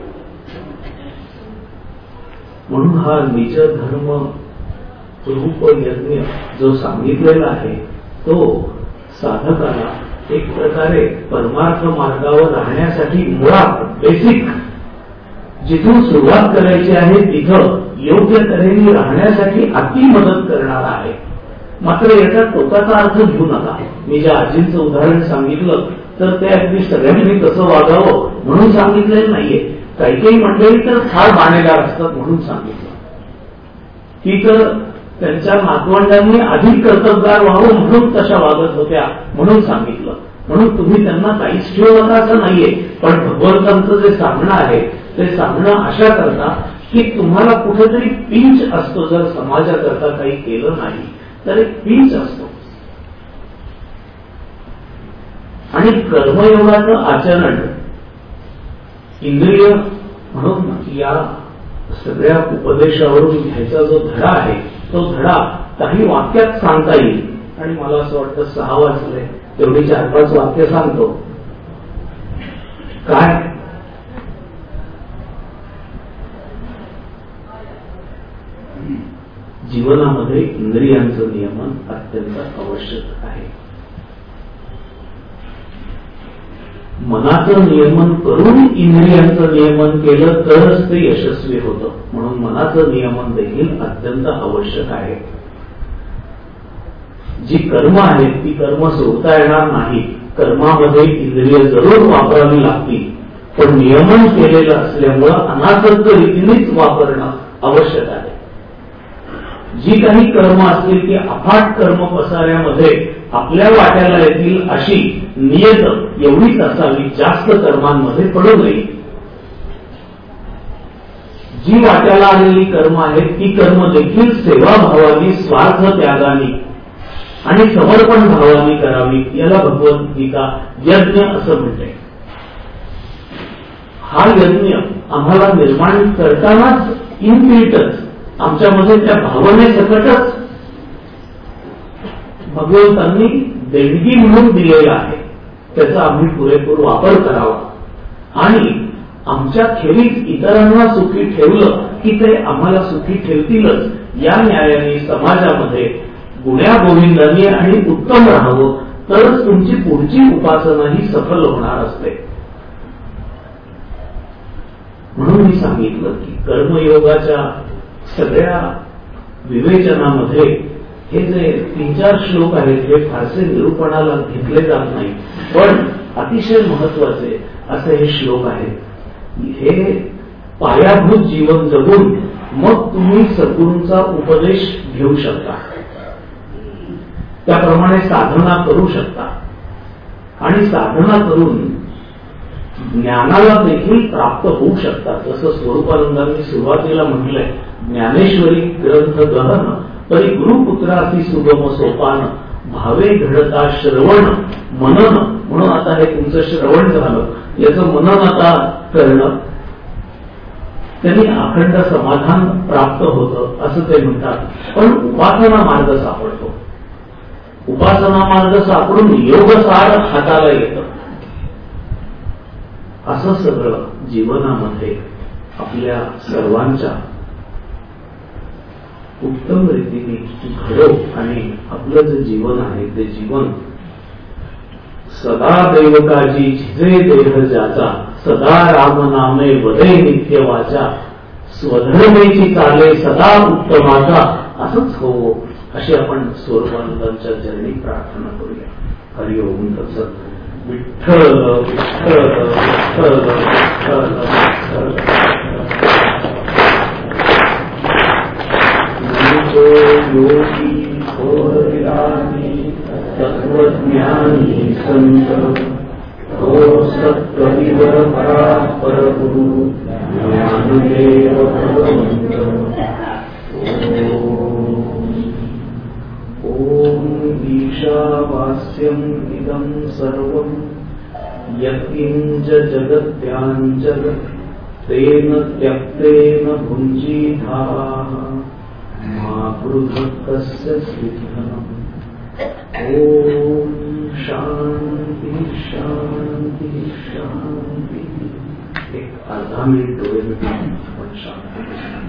म्हणून हा निज धर्म रूप यज्ञ जो सांगितलेला आहे तो साधकाला एक प्रकारे परमार्थ मार्गावर राहण्यासाठी मुळात बेसिक जिथून सुरुवात करायची आहे तिथं योग्य तऱ्हेने राहण्यासाठी अति मदत करणारा आहे. मात्र याचा टोकाचा अर्थ घेऊ नका. मी ज्या आजींचं उदाहरण सांगितलं तर ते अगदी सगळ्यांनी कसं वागावं म्हणून सांगितलेलं नाहीये. काही काही मंडळी तर फार बाणेदार असतात म्हणून सांगितलं. ती तर त्यांच्या नातवंडांनी अधिक कर्तबगार व्हावं म्हणून तशा वागत होत्या म्हणून सांगितलं. म्हणून तुम्ही त्यांना काहीच ठेवू नका असं नाहीये. पण भगवंतांचं जे सांगणं आहे ते सांगणं अशा करता की तुम्हाला कुठेतरी पिंच असतो. जर समाजाकरता काही केलं नाही तर एक पिंच असतो. आणि कर्मयोगाचं आचरण इंद्रिय म्हणून या सगळ्या उपदेशावरून घ्यायचा जो धडा आहे तो धडा काही वाक्यात सांगता येईल. आणि मला असं वाटतं 6 वाजले, तेवढी 4-5 वाक्य सांगतो. काय जीवनामध्ये इंद्रियांचं नियमन अत्यंत आवश्यक आहे. मनाचं नियमन करून इंद्रियांचं नियमन केलं तरच ते यशस्वी होतं. म्हणून मनाचं नियमन देखील अत्यंत आवश्यक आहे. जी कर्म आहेत ती कर्म सोडता येणार नाही. कर्मामध्ये इंद्रिय जरूर वापरावी लागतील, पण नियमन केलेलं असल्यामुळं अनासक्त रीतीनेच वापरणं आवश्यक आहे. जी काही कर्म असतील ती अफाट कर्म पसाऱ्यामध्ये आपल्या वाट्याला येतील अशी नियत एवढीच असावी, जास्त कर्मांमध्ये पडू नये. जी वाट्याला आलेली कर्म आहेत ती कर्म देखील सेवाभावानी, स्वार्थ त्यागानी आणि समर्पण भावानी करावी. याला भगवद्गीता यज्ञ असं म्हणते. हा यज्ञ आम्हाला निर्माण करतानाच इनबिल्टच आमच्यामध्ये त्या भावनेसकटच भगवंतांनी देणगी म्हणून दिलेला आहे. त्याचा आम्ही पुरेपूर वापर करावा आणि आमच्या खेरीज इतरांना सुखी ठेवलं की ते आम्हाला सुखी ठेवतीलच या न्यायाने समाजामध्ये गुण्या गोविंदांनी आणि उत्तम राहावं, तरच तुमची पुढची उपासना ही सफल होणार असते. म्हणून मी सांगितलं की कर्मयोगाच्या सगळ्या विवेचनामध्ये हे जे 3-4 श्लोक आहेत हे फारसे निरूपणाला घेतले जात नाही, पण अतिशय महत्वाचे असे हे श्लोक आहेत. हे पायाभूत जीवन जगून मग तुम्ही सद्गुरूंचा उपदेश घेऊ शकता, त्याप्रमाणे साधना करू शकता आणि साधना करून ज्ञानाला देखील प्राप्त होऊ शकतात. जसं स्वरूपानंदांनी सुरुवातीला म्हटलंय, ज्ञानेश्वरी ग्रंथ गहन तरी गुरुपुत्रासी सुगम सोपान भावे घडता श्रवण मनन. म्हणून आता हे तुमचं श्रवण झालं, याचं मनन आता करणं, त्यांनी अखंड समाधान प्राप्त होतं असं ते म्हणतात. पण उपासना मार्ग सापडतो, उपासना मार्ग सापडून योगसार हाताला येतं. असं सगळं जीवनामध्ये आपल्या सर्वांच्या उत्तम रीतीने घडो आणि आपलं जे जीवन आहे ते जीवन सदा दैवताची झिजे देह ज्याचा सदा रामनामे वदे नित्य वाचा स्वधर्मेची चाले सदा उत्तमाचा असंच हो, अशी आपण स्वरूपानंदांच्या चरणी प्रार्थना करूया. हरि ओम तत्सत. विठ्ठल विठ्ठल विठ्ठल विठ्ठल योगी थोरविरानी तत्वज्ञानी संत हो सत्कविवर परापर गुरु ज्ञानदेव भगवंत. ओम ईशावास्यम इदं सर्वं यत्किंच जगत्याञ्जगत् तेन त्यक्तेन भुञ्जीथाः मा पृथक्कस्य सिद्धम्. ओम शांति शांति शांति. एक अर्धा मिनिट डोळे मिटून आपण शांती.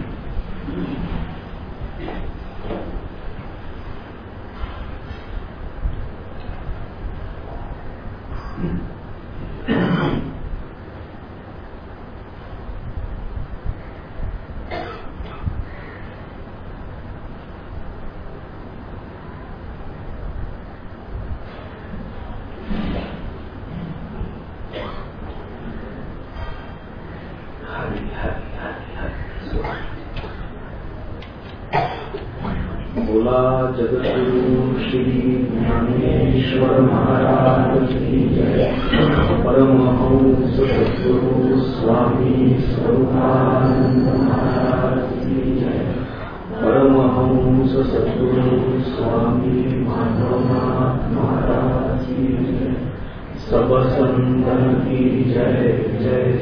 बोला जगद्गुरु श्री ज्ञानेश्वर महाराज की जय. परमहंस सद्गुरु स्वामी स्वरूपानंद महाराज की जय. परमहंस सद्गुरु स्वामी माधवनाथ महाराज की जय. सब संतन की जय जय